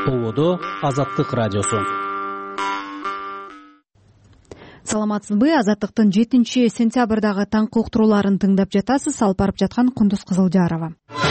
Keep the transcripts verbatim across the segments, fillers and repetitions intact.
Ободо Азаттык радиосу. Саламатсызбы? Азаттыктын жетинчи сентябрдагы таңкы уктурууларын тыңдап жатасыз. Алып барып жаткан Кундуз Кызылжарова.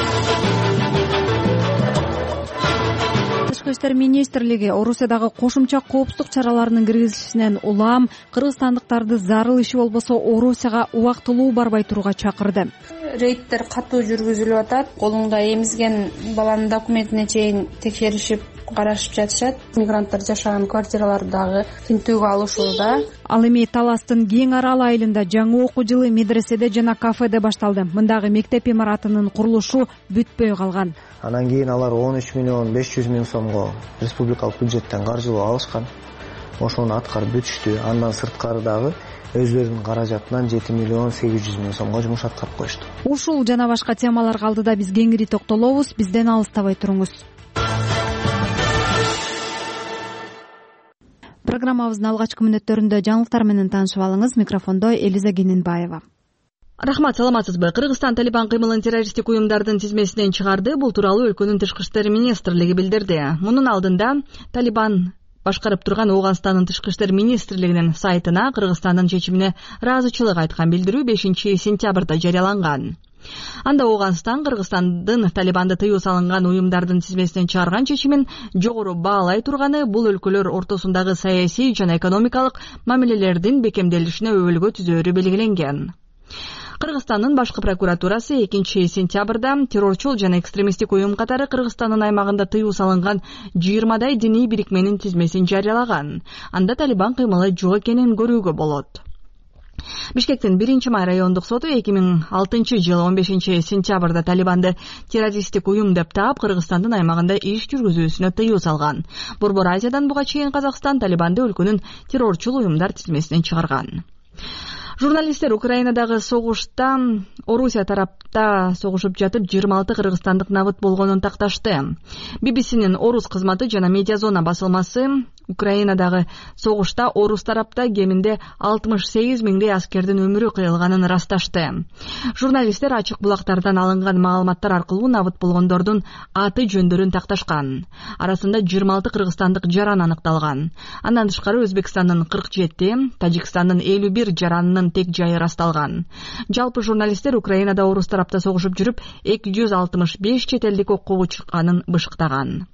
Тышкы иштер министрлиги Орусиядагы кошумча коопсуздук чараларынын киргизилишинен улам кыргызстандыктарды зарыл иши болбосо Орусияга убактылуу барбай турууга чакырды. Рейдтер катуу жүргүзүлүп атат. Колуңда эмизген баланын документине чейин текшеришип карашып жатышат. Мигранттар жашаган квартираларды дагы тинтүүгө алышууда. Ал эми Таластын Кең Арал айылында жаңы окуу жылы медреседе жана кафеде башталды. Мындагы мектеп имаратынын курулушу бүтпөй калган. Анан кийин алар он үч миллион беш жүз миң сомго республикалык бюджеттен каржылоо алышкан. Ошону аткарып бүтүштү. Андан сырткары дагы өзлөрүнүн каражатынан жети миллион сегиз жүз миң сомго жумуш аткарып коюшту. Ушул жана башка темаларга алдыда биз кеңири токтолобуз. Бизден алыстабай туруңуз. Программабыздын алгачкы мүнөттөрүндө жаңылыктар менен таанышып алыңыз. Микрофондо Элиза Кененбаева. Рахмат, саламатсызбы? Кыргызстан Талибан кыймылын террористтик уюмдардын тизмесинен чыгарды. Бул тууралуу өлкөнүн тышкы иштер министрлиги билдирди. Мунун алдында Талибан башкарып турган Ооганстандын тышкы иштер министрлигинин сайтына Кыргызстандын чечимине ыраазычылык айткан билдирүү бешинчи сентябрда жарыяланган. Анда Ооганстан Кыргызстандын Талибанды тыюу салынган уюмдардын тизмесинен чыгарган чечимин жогору баалай турганы, бул өлкөлөр ортосундагы саясий жана экономикалык мамилелердин бекемделишине өбөлгө түзөөрү белгиленген. Кыргызстандын башкы прокуратурасы экинчи сентябрда террорчул жана экстремисттик уюм катары Кыргызстандын аймагында тыюу салынган жыйырмадай диний бирикменин тизмесин жарыялаган. Анда Талибан кыймылы жок экенин көрүүгө болот. Бишкектин биринчи май райондук соту эки миң алтынчы жылы он бешинчи сентябрда Талибанды террористтик уюм деп таап Кыргызстандын аймагында иш жүргүзүүсүнө тыюу салган. Борбор Азиядан буга чейин Казакстан Талибанды өлкөнүн террорчул уюмдар тизмесинен чыгарган. Журналисттер Украинадагы согушта Орусия тарапта согушуп жатып жыйырма алты кыргызстандык набыт болгонун такташты. би би си-нин орус кызматы жана Медиазона басылмасы Украинадагы согушта орус тарапта кеминде алтымыш сегиз миңдей аскердин өмүрү кыйылганын ырасташты. Журналисттер ачык булактардан алынган маалыматтар аркылуу набыт болгондордун аты жөндөрүн такташкан. Арасында жыйырма алты кыргызстандык жаран аныкталган. Андан тышкары Өзбекстандын кырк жети, Тажикстандын элүү бир жаранынын тек жайы расталган. Жалпы журналисттер Украинада орус тарапта согушуп жүрүп эки жүз алтымыш беш чет элдик окууга чыкканын бышыктаган.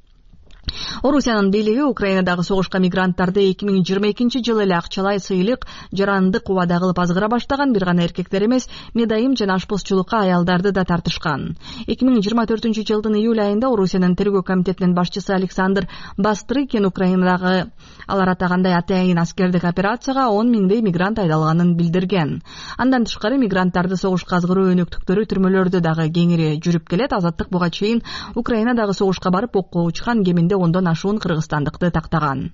Орусиянын бийлиги Украинадагы согушка мигранттарды эки миң жыйырма экинчи жылы эле акчалай сыйлык, жарандык убада кылып азгыра баштаган. Бир гана эркектер эмес, медайым жана ашпозчулукка аялдарды да тартышкан. эки миң жыйырма төртүнчү жылдын июль айында Орусиянын тергөө комитетинин башчысы Александр Бастрыкин Украинадагы алар атагандай атайын аскердик операцияга он миңдей мигрант айдалганын билдирген. Андан тышкары мигранттарды согушка азгыруу өнөктүктөрү түрмөлөрдө дагы кеңири жүрүп келет. Азаттык буга чейин Украинадагы согушка барып окууга учкан кеминде ондон ашуун кыргызстандыкты тактаган.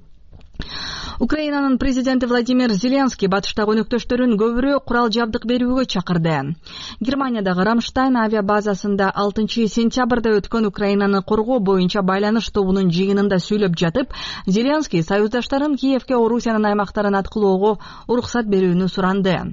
Украинанын президенти Владимир Зеленский батыштагы өнөктөштөрүн көбүрөөк курал жабдык берүүгө чакырды. Германиядагы Рамштайн авиабазасында алтынчы сентябрда өткөн Украинаны коргоо боюнча байланыш тобунун жыйынында сүйлөп жатып, Зеленский союздаштарын Киевке Орусиянын аймактарын аткылоого уруксат берүүнү суранды.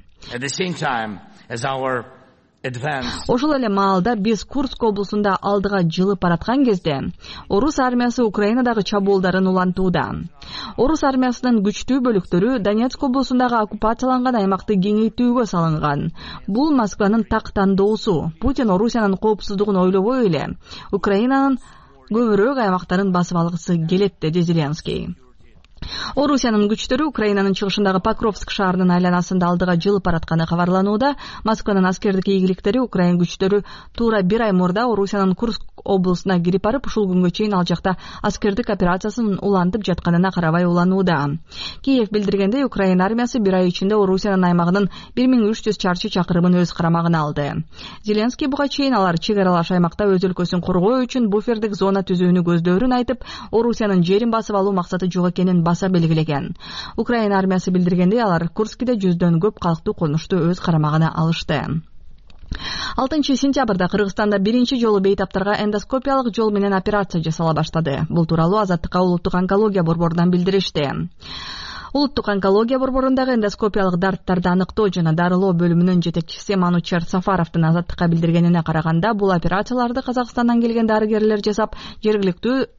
Ошол эле маалда биз Курск облусунда алдыга жылып бараткан кезде орус армиясы Украинадагы чабуулдарын улантууда. Орус армиясынын күчтүү бөлүктөрү Донецк облусундагы оккупацияланган аймакты кеңейтүүгө салынган. Бул Москванын так тандоосу. Путин Орусиянын коопсуздугун ойлобой эле Украинанын көбүрөөк аймактарын басып алгысы келет, деди Зеленский. Орусиянын күчтөрү Украинанын чыгышындагы Покровск шаарынын айланасында алдыга жылып баратканы кабарланууда. Москванын аскердик ийгиликтери Украин күчтөрү туура бир ай мурда Орусиянын Курск облусуна кирип барып, ушул күнгө чейин ал жакта аскердик операциясын улантып жатканына карабай уланууда. Киев билдиргендей, Украин армиясы бир ай ичинде Орусиянын аймагынын бир миң үч жүз чарчы чакырымын өз карамагына алды. Зеленский буга чейин алар чек аралаш аймакта өз өлкөсүн коргоо үчүн буфердик зона түзүүнү көздөөрүн айтып, Орусиянын жерин басып алуу максаты жок экенин баса белгилеген. Украин армиясы билдиргендей, алар Курскиде жүздөн көп калктуу конушту өз карамагына алышты. алтынчы сентябрда Кыргызстанда биринчи жолу бейтаптарга эндоскопиялык жол менен операция жасала баштады. Бул тууралуу Азаттыкка улуттук онкология борборунан билдиришти. Улуттук онкология борборундагы эндоскопиялык дарттарды аныктоо жана дарылоо бөлүмүнүн жетекчиси Манучар Сафаровдун Азаттыкка билдиргенине караганда, бул операцияларды Казакстандан келген дарыгерлер жасап, жергиликтүү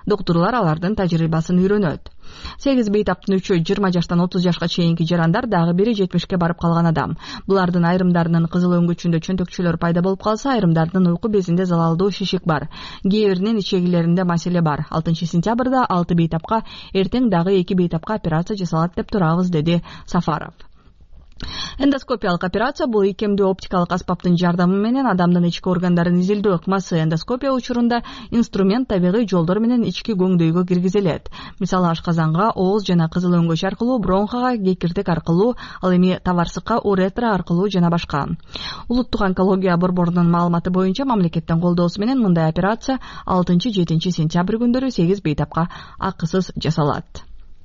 доктурлар алардын тажрыйбасын үйрөнөт. сегиз бейтаптын үчөө жыйырма жаштан отуз жашка чейинки жарандар, дагы бири жетимишке барып калган адам. Булардын айрымдарынын кызыл өңгүчүндө чөнтөкчөлөр пайда болуп калса, айрымдардын уйку безинде залалдуу шишик бар. Кээ биринин ичегилеринде маселе бар. алтынчы сентябрда алты бейтапка, эртең дагы эки бейтапка операция жасалат деп турабыз, деди Сафаров. Эндоскопиялык операция — бул икемдүү оптикалык аспаптын жардамы менен адамдын ички органдарын изилдөө ыкмасы. Эндоскопия учурунда инструмент табигый жолдор менен ички көңдөйгө киргизилет. Мисалы, ашказанга, ооз жана кызыл өңгөч аркылуу, бронхага, кекиртек аркылуу, ал эми таварсыкка, уретра аркылуу жана башка. Улуттук онкология борборунун маалыматы боюнча, мамлекеттин колдоосу менен мындай операция алтынчы жетинчи сентябрь күндөрү сегиз бейтапка акысыз жасалат.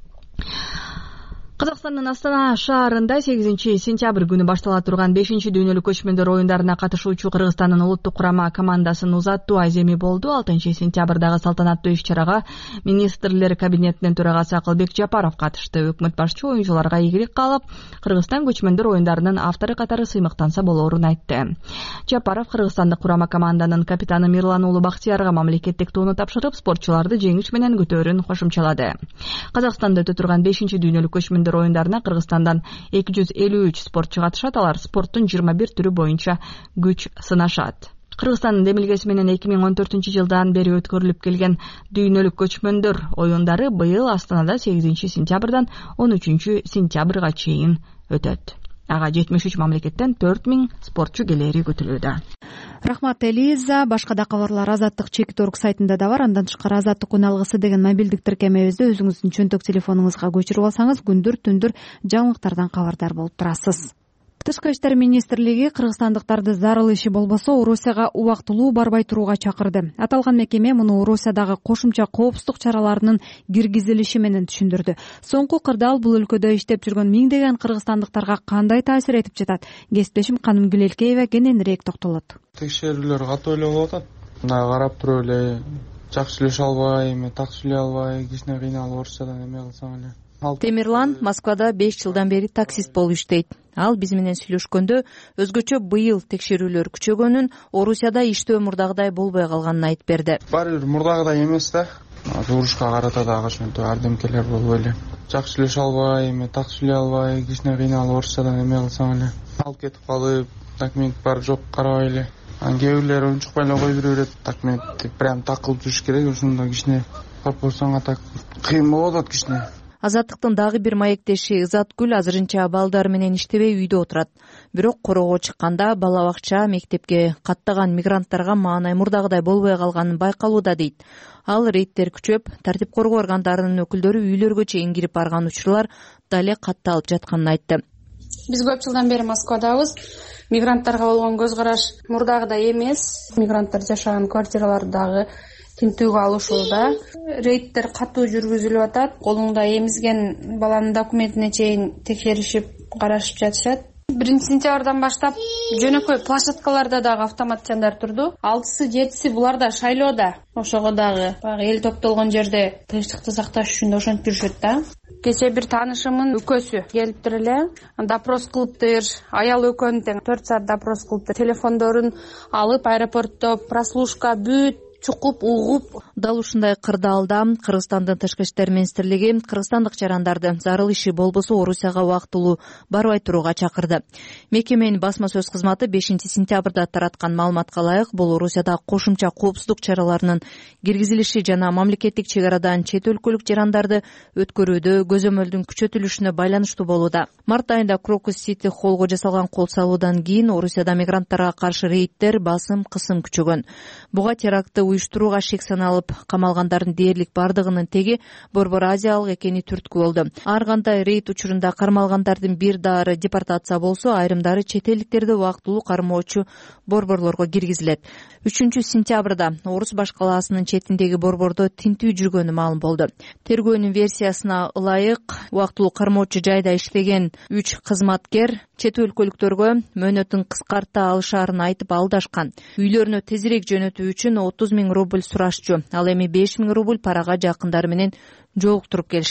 Казакстандын Астана шаарында сегизинчи сентябрь күнү баштала турган бешинчи дүйнөлүк көчмөндөр оюндарына катышуучу Кыргызстандын улуттук курама командасын узаттуу аземи болду. алтынчы сентябрдагы салтанаттуу иш-чарага министрлер кабинетинин төрагасы Акылбек Жапаров катышты. Өкмөт башчы оюнчуларга ийгилик каалап, Кыргызстан көчмөндөр оюндарынын автору катары сыймыктанса болоорун айтты. Жапаров Кыргызстандык курама команданын капитаны Мирлан Улуу Бактиярга мамлекеттик тууну тапшырып, спортчуларды жеңиш менен күтөөрүн кошумчалады. Казакстанда өтө турган бешинчи дүйнөлүк көчмөндөр оюндарына Кыргызстандан эки жүз элүү үч спортчу катышат. Алар спорттун жыйырма бир түрү боюнча күч сынашат. Кыргызстандын демилгеси менен эки миң он төртүнчү жылдан бери өткөрүлүп келген дүйнөлүк көчмөндөр оюндары быйыл Астанада сегизинчи сентябрдан он үчүнчү сентябрга чейин өтөт. Ага жетимиш үч мамлекеттен төрт миң спортчу келери күтүлүүдө. Рахмат, Элиза. Башка да кабарлар Азаттык чекит орг сайтында да бар. Андан тышкары Азаттык үн алгысы деген мобилдик тиркемебизди өзүңүздүн чөнтөк телефонуңузга көчүрүп алсаңыз, күндүр түндүр жаңылыктардан кабардар болуп турасыз. Тышкы иштер министрлиги кыргызстандыктарды зарыл иши болбосо Орусияга убактылуу барбай турууга чакырды. Аталган мекеме муну Орусиядагы кошумча коопсуздук чараларынын киргизилиши менен түшүндүрдү. Соңку кырдаал бул өлкөдө иштеп жүргөн миңдеген кыргызстандыктарга кандай таасир этип жатат? Кесиптешим Каным Гүлелкеева кененирээк токтолот. Текшерүүлөр катуу эле болуп атат. Мына карап туруп эле жакшы сүйлөшө албай, эми так сүйлөй албай, кичине кыйналып орусчадан эме кылсаң эле. Темирлан Москвада беш жылдан бери таксист болуп иштейт. Ал биз менен сүйлөшкөндө өзгөчө быйыл текшерүүлөр күчөгөнүн, Орусияда иштөө мурдагыдай болбой калганын айтып берди. Баары бир мурдагыдай эмес да. Турушка карата дагы ошентип ардемкелер болуп эле. Жакшы сүйлөшө албай, эми так сүйлөй албай, кичине кыйналып орусчадан эме кылсаң эле. Алып кетип калып, документ бар жок карабай эле. Анан кээ бирлери унчукпай эле коюп берет. Документти прям так кылып жүрүш керек. Ошондо кичине корпусаңа так кыйын болуп атат кичине. Азаттыктын дагы бир маектеши Ызаткүл азырынча балдары менен иштебей үйдө отурат. Бирок короого чыкканда бала бакча, мектепке каттаган мигранттарга маанай мурдагыдай болбой калганын байкалууда дейт. Ал рейдтер күчөп, тартип коргоо органдарынын өкүлдөрү үйлөргө чейин кирип барган учурлар дале катталып жатканын айтты. Биз көп жылдан бери Москвадабыз. Мигранттарга болгон көз караш мурдагыдай эмес. Мигранттар жашаган квартиралардагы тинтүүгө алышууда. Рейдтер катуу жүргүзүлүп атат. Колуңда эмизген баланын документине чейин текшеришип, карашып жатышат. биринчи сентябрдан баштап жөнөкөй площадкаларда дагы автоматчандар турду. алтысы жетиси булар да шайлоодо. Ошого дагы баягы эл топтолгон жерде тынчтыкты сакташ үчүн ошентип жүрүшөт да. Кече бир таанышымдын өкөсү келиптир эле, допрос кылыптыр. Аял экөөнү тең төрт саат допрос кылыптыр. Телефондорун алып аэропортто прослушка бүт чукуп угуп. Дал ушундай кырдаалда Кыргызстандын тышкы иштер министрлиги кыргызстандык жарандарды зарыл иши болбосо Орусияга убактылуу барбай турууга чакырды. Мекеменин басма сөз кызматы бешинчи сентябрда тараткан маалыматка ылайык, бул Орусияда кошумча коопсуздук чараларынын киргизилиши жана мамлекеттик чек арадан чет өлкөлүк жарандарды өткөрүүдө көзөмөлдүн күчөтүлүшүнө байланыштуу болууда. Март айында Крокус Сити холлго жасалган кол салуудан кийин Орусияда мигранттарга каршы рейдтер, басым, кысым күчөгөн. Буга терактты уюштурууга шек саналып камалгандардын дээрлик бардыгынын теги Борбор Азиялык экени түрткү болду. Ар кандай рейд учурунда кармалгандардын бир дары депортация болсо, айрымдары чет элдиктерди убактылуу кармоочу борборлорго киргизилет. үчүнчү сентябрда Орус баш калаасынын четиндеги борбордо тинтүү жүргөнү маалым болду. Тергөөнүн версиясына ылайык, убактылуу кармоочу жайда иштеген үч кызматкер чет өлкөлүктөргө мөөнөтүн кыскарта алышаарын айтып алдашкан. Үйлөрүнө тезирээк жөнөтүү үчүн отуз миң рубль сурашчу. Ал эми беш миң рубль парага жакындары менен жолуктуруп келишкен.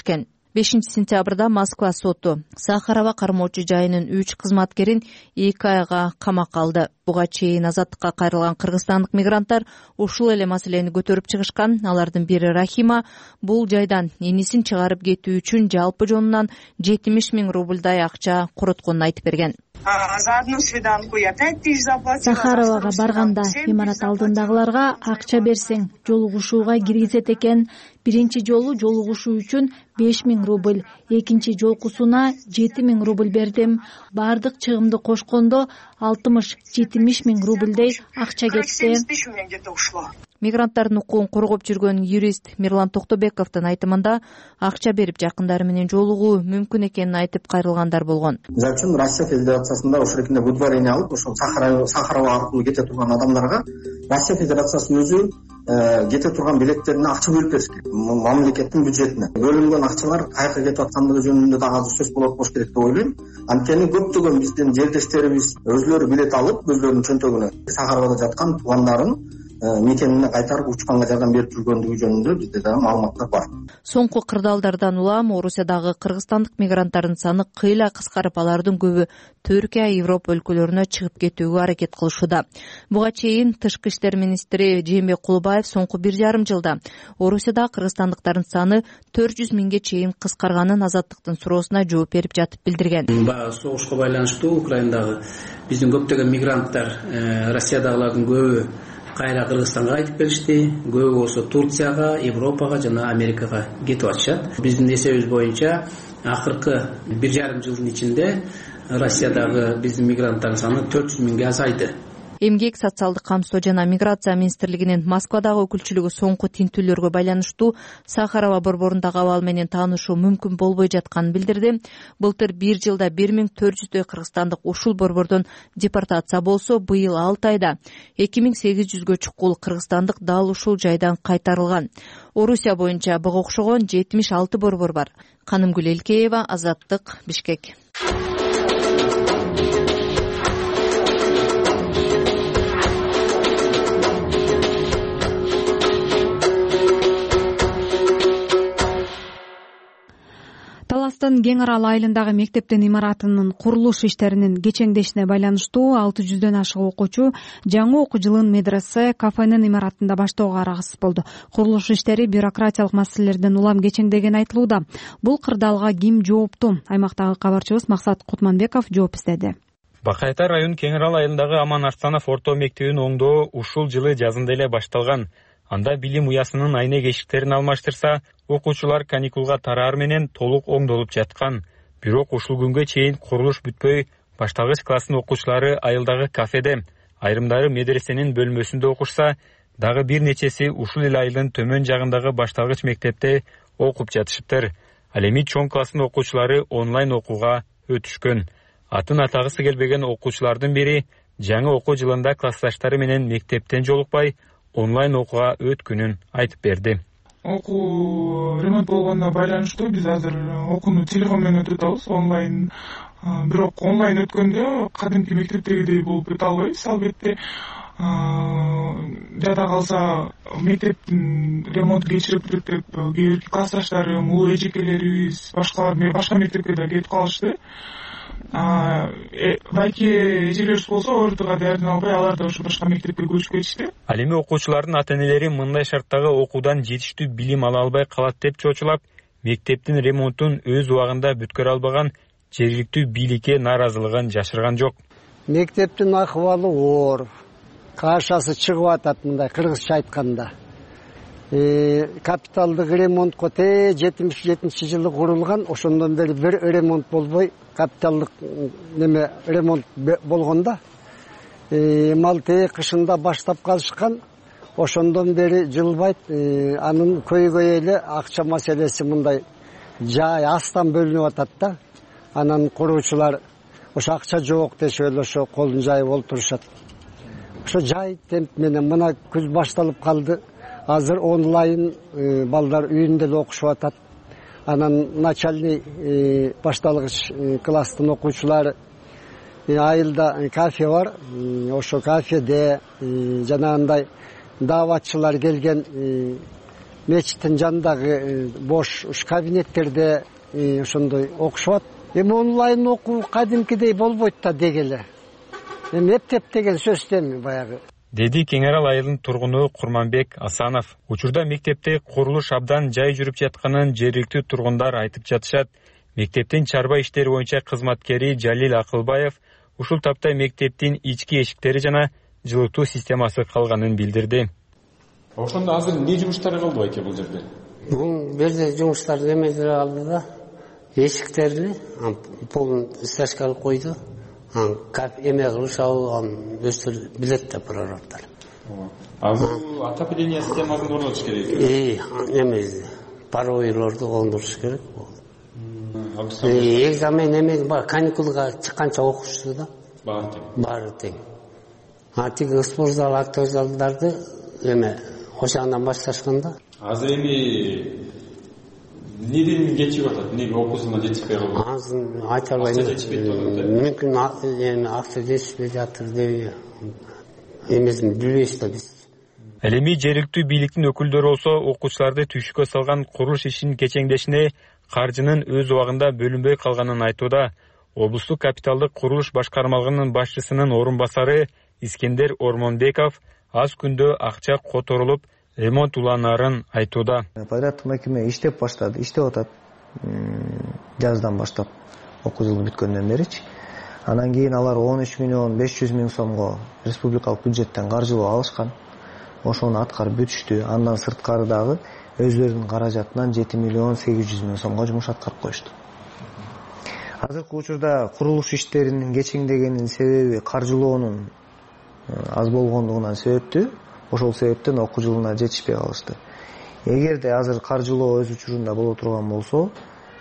бешинчи сентябрда Москва соту Сахарова кармоочу жайынын үч кызматкерин эки айга камакка алды. Буга чейин азаттыкка кайрылган кыргызстандык мигранттар ушул эле маселени көтөрүп чыгышкан. Алардын бири Рахима бул жайдан энисин чыгарып кетүү үчүн жалпы жонунан жетимиш миң рубльдай акча коротконун айтып берген. За одну свиданку я пять тысяч заплатила. Сахаровага барганда имарат алдындагыларга акча берсең жолугушууга киргизет экен. Биринчи жолу жолугушуу үчүн беш миң рубль, экинчи жолкусуна жети миң рубль бердим. Бардык чыгымды кошкондо алтымыш жетимиш миң рубльдей акча кетти. Мигранттардын укугун коргоп жүргөн юрист Мирлан Токтобековдун айтымында акча берип жакындары менен жолугуу мүмкүн экенин айтып кайрылгандар болгон. За үчүн Россия Федерациясында ошол эркинде выдворение алып, ошол Сахарова аркылуу кете турган адамдарга Россия Федерациясынын өзү кете турган билеттерине акча бөлүп бериш керек. Мамлекеттин бюджетине бөлүнгөн акчалар каяка кетип аткандыгы жөнүндө дагы азыр сөз болот болуш керек деп ойлойм. Анткени көптөгөн биздин жердештерибиз өзлөрү билет алып, өзлөрүнүн чөнтөгүнө Сахаровада жаткан туугандарын мекенине кайтарып учканга жардам берип жүргөндүгү жөнүндө бизде дагы маалыматтар бар. Соңку кырдаалдардан улам Орусиядагы кыргызстандык мигранттардын саны кыйла кыскарып, алардын көбү Түркия, Европа өлкөлөрүнө чыгып кетүүгө аракет кылышууда. Буга чейин Тышкы иштер министри Жээнбек Кулубаев соңку бир жарым жылда Орусияда кыргызстандыктардын саны төрт жүз миңге чейин кыскарганын Азаттыктын суроосуна жооп берип жатып билдирген. Баягы согушка байланыштуу Украинадагы биздин көптөгөн мигранттар, Россиядагылардын көбү кайра Кыргызстанга кайтып келишти. Көбү болсо Турцияга, Европага жана Америкага кетип атышат. Биздин эсебибиз боюнча акыркы бир жарым жылдын ичинде Россиядагы биздин мигранттардын саны төрт жүз миңге азайды. Эмгек, социалдык камсоо жана миграция министрлигинин Москвадагы өкүлчүлүгү соңку тинтүүлөргө байланыштуу Сахарова борборундагы абал менен таанышуу мүмкүн болбой жатканын билдирди. Былтыр бир жылда бир миң төрт жүздөй кыргызстандык ушул борбордон депортация болсо, быйыл алты айда эки миң сегиз жүзгө чукул кыргызстандык дал ушул жайдан кайтарылган. Орусия боюнча буга окшогон жетимиш алты борбор бар. Канымгүл Элкеева, Азаттык, Бишкек. Таластын кең арал айылындагы мектептин имаратынын курулуш иштеринин кечеңдешине байланыштуу алты жүздөн ашык окуучу жаңы окуу жылын медресе кафенин имаратында баштоого араксыз болду. Курулуш иштери бюрократиялык маселелерден улам кечеңдеген айтылууда. Бул кырдаалга ким жоопту? Аймактагы кабарчыбыз Максат Кутманбеков жооп издеди. Бакайта район Кең арал айылындагы Аман Арсланов орто мектебин оңдоо ушул жылы жазында эле башталган. Анда билим уясынын айнек эшиктерин алмаштырса, окуучулар каникулга тараар менен толук оңдолуп жаткан. Бирок ушул күнгө чейин курулуш бүтпөй, башталгыч класстын окуучулары айылдагы кафеде, айрымдары медресенин бөлмөсүндө окушса, дагы бир нечеси ушул эле айылдын төмөн жагындагы башталгыч мектепте окуп жатышыптыр. Ал эми чоң класстын окуучулары онлайн окууга өтүшкөн. Атын атагысы келбеген окуучулардын бири жаңы окуу жылында классташтары менен мектептен жолукпай, онлайн окууга өткөнүн айтып берди. Окуу ремонт болгонуна байланыштуу биз азыр окууну телефон менен өтүп атабыз, онлайн. Бирок онлайн өткөндө кадимки мектептегидей болуп өтө албайбыз. Албетте жада калса мектептин ремонту кечирип бүтөт деп кээ бир классташтарым, улуу эжекелерибиз башкалар башка мектепке да кетип калышты. Байки эжелерибиз болсо ортуга даярдана албай, алар да ошо башка мектепке көчүп кетишти. Ал эми окуучулардын ата-энелери мындай шарттагы окуудан жетиштүү билим ала албай калат деп чочулап, мектептин ремонтун өз убагында бүткөрө албаган жергиликтүү бийликке нааразылыгын жашырган жок. Мектептин акыбалы оор, кашасы чыгып атат, мындай кыргызча айтканда. Капиталдык ремонтко те жетимиш жетинчи жылы курулган, ошондон бери бир ремонт болбой, капиталдык неме ремонт болгондо малте кышында баштап калышкан, ошондон бери жылбайт. Анын көйгөй эле акча маселеси мындай жай астан бөлүнүп атат да. Анан куруучулар ошо акча жок дешип эле ошо колун жайып олтурушат. Ошо жай темп менен мына күз башталып калды. Азыр онлайн балдар үйүндө эле окушуп атат. Анан начальный башталгыч класстын окуучулары айылда кафе бар. Ошо кафеде жанагындай дааватчылар келген мечиттин жанындагы бош кабинеттерде ошондой окушуп атат. Эми онлайн окуу кадимкидей болбойт да дегеле. Эми мектеп деген сөз эми баягы. Деди Кең Арал айылынын тургуну Курманбек Асанов. Учурда мектепте курулуш абдан жай жүрүп жатканын жергиликтүү тургундар айтып жатышат. Мектептин чарба иштери боюнча кызматкери Жалил Акылбаев ушул тапта мектептин ички эшиктери жана жылытуу системасы калганын билдирди. Ошондо азыр эмне жумуштар кылды байке бул жерде? Бул жерде жумуштар эмелер алды да, эшиктерди полун стяжка кылып койду. Эме кылышабы өздөрү билет да прорабтар. Азыр отопление системасын орнотуш керек. Э, эме паройлорду оңдуруш керек. Экзамен эме бар, каникулга чыкканча окушту да. Баары тең. Баары тең. А тиги спорт зал, актер залдарды эме ошондон башташканда. Азыр эми неден кечип атат? Эмнеге окуусуна жетишпей калды? Азыр айта албайм. Мүмкүн эми акча жетишпей жатыр деп эмесин билбейбиз да биз. Ал эми жергиликтүү бийликтин өкүлдөрү болсо окуучуларды түйшүккө салган курулуш ишинин кечеңдешине каржынын өз убагында бөлүнбөй калганын айтууда. Облустук капиталдык курулуш башкармалыгынын башчысынын орун басары Искендер Ормонбеков аз күндө акча которулуп ремонт уланарын айтууда. Подряддык мекеме иштеп баштады, иштеп атат. Жаздан баштап окуу жылы бүткөндөн беричи. Анан кийин алар он үч миллион беш жүз миң сомго республикалык бюджеттен каржылоо алышкан. Ошону аткарып бүтүштү. Андан сырткары дагы өздөрүнүн каражатынан жети миллион сегиз жүз миң сомго жумуш аткарып коюшту. Азыркы учурда курулуш иштеринин кечеңдегенин себеби каржылоонун аз болгондугунан себептүү. Ошол себептен окуу жылына жетишпей калышты. Эгерде азыр каржылоо өз учурунда боло турган болсо,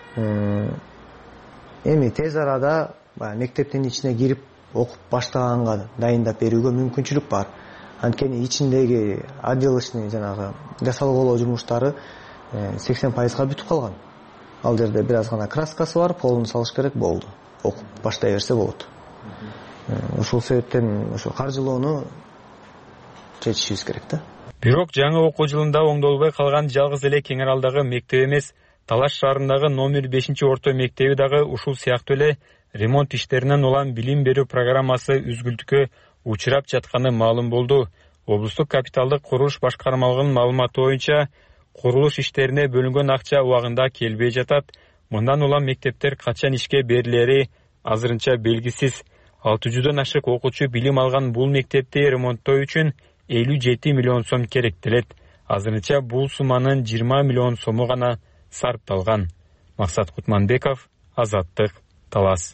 эми тез арада мектептин ичине кирип окуп баштаганга дайындап берүүгө мүмкүнчүлүк бар. Анткени ичиндеги отделочный жанагы жасалгылоо жумуштары сексен пайызга бүтүп калган. Ал жерде бир аз гана краскасы бар, полун салыш керек болду. Окуп баштай берсе болот. Ошол себептен ошо каржылоону чечишибиз керек да. Бирок жаңы окуу жылында оңдолбой калган жалгыз эле Кең Аралдагы мектеп эмес, Талаш шаарындагы номер бешинчи орто мектеби дагы ушул сыяктуу эле ремонт иштеринен улам билим берүү программасы үзгүлтүккө учурап жатканы маалым болду. Облустук капиталдык курулуш башкармалыгынын маалыматы боюнча, курулуш иштерине бөлүнгөн акча убагында келбей жатат. Мындан улам мектептер качан ишке берилери азырынча белгисиз. алты жүздөн ашык окуучу билим алган бул мектепти ремонттоо үчүн элүү жети миллион сом керектелет. Азырынча бул сумманын жыйырма миллион сому гана сарпталган. Максат Кутманбеков, Азаттык, Талас.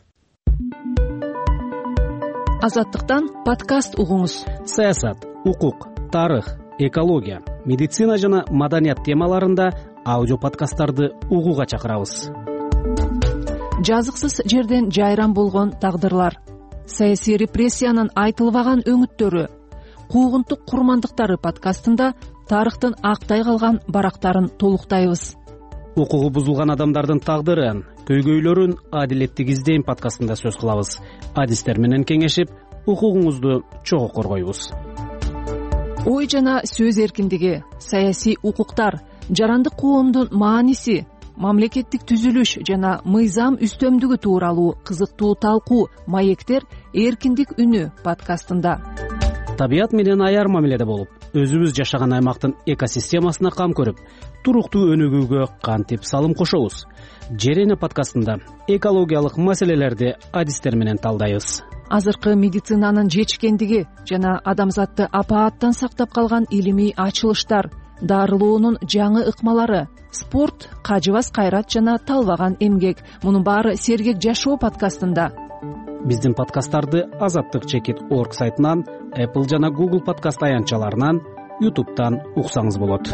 Азаттыктан подкаст угуңуз. Саясат, укук, тарых, экология, медицина жана маданият темаларында аудио подкасттарды угууга чакырабыз. Жазыксыз жерден жайран болгон тагдырлар, саясий репрессиянын айтылбаган өңүттөрү, куугунтук курмандыктары подкастында тарыхтын актай калган барактарын толуктайбыз. Укугу бузулган адамдардын тагдырын, көйгөйлөрүн адилеттик издейм подкастында сөз кылабыз. Адистер менен кеңешип, укугуңузду чогуу коргойбуз. Ой жана сөз эркиндиги, саясий укуктар, жарандык коомдун мааниси, мамлекеттик түзүлүш жана мыйзам үстөмдүгү тууралуу кызыктуу талкуу маектер эркиндик үнү подкастында. Табият менен аяр мамиледе болуп, өзүбүз жашаган аймактын экосистемасына кам көрүп, туруктуу өнүгүүгө кантип салым кошобуз. Жерене подкастында экологиялык маселелерди адистер менен талдайбыз. Азыркы медицинанын жетишкендиги жана адамзатты апааттан сактап калган илимий ачылыштар, дарылоонун жаңы ыкмалары, спорт, кажыбас кайрат жана талбаган эмгек. Мунун баары сергек жашоо подкастында. Биздин подкасттарды азаттык чекит орг сайтынан, Apple жана Google подкаст аянтчаларынан, YouTube'дан уксаңыз болот.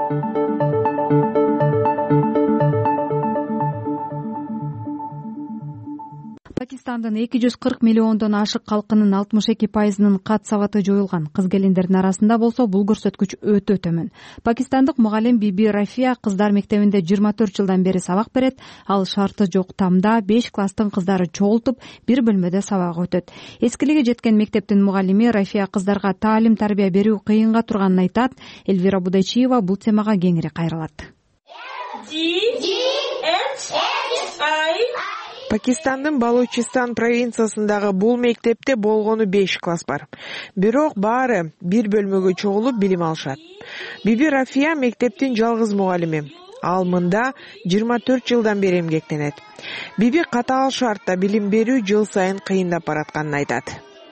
Пакистандын эки жүз кырк миллиондон ашык калкынын алтымыш эки пайызынын кат сабаты жоюлган. Кыз келиндердин арасында болсо бул көрсөткүч өтө төмөн. Пакистандык мугалим Биби Рафия кыздар мектебинде жыйырма төрт жылдан бери сабак берет. Ал шарты жок тамда беш класстын кыздары чогултуп, бир бөлмөдө сабак өтөт. Эскилиги жеткен мектептин мугалими Рафия кыздарга таалим тарбия берүү кыйынга турганын айтат. Элвира Будайчиева бул темага кеңири кайрылат. Пакистандын Балучистан провинциясындагы бул мектепте болгону беш класс бар. Бирок баары бир бөлмөгө чогулуп билим алышат. Биби Рафия мектептин жалгыз мугалими. Ал мында жыйырма төрт жылдан бери эмгектенет. Биби катаал шартта билим берүү жыл сайын кыйындап баратканын айтат.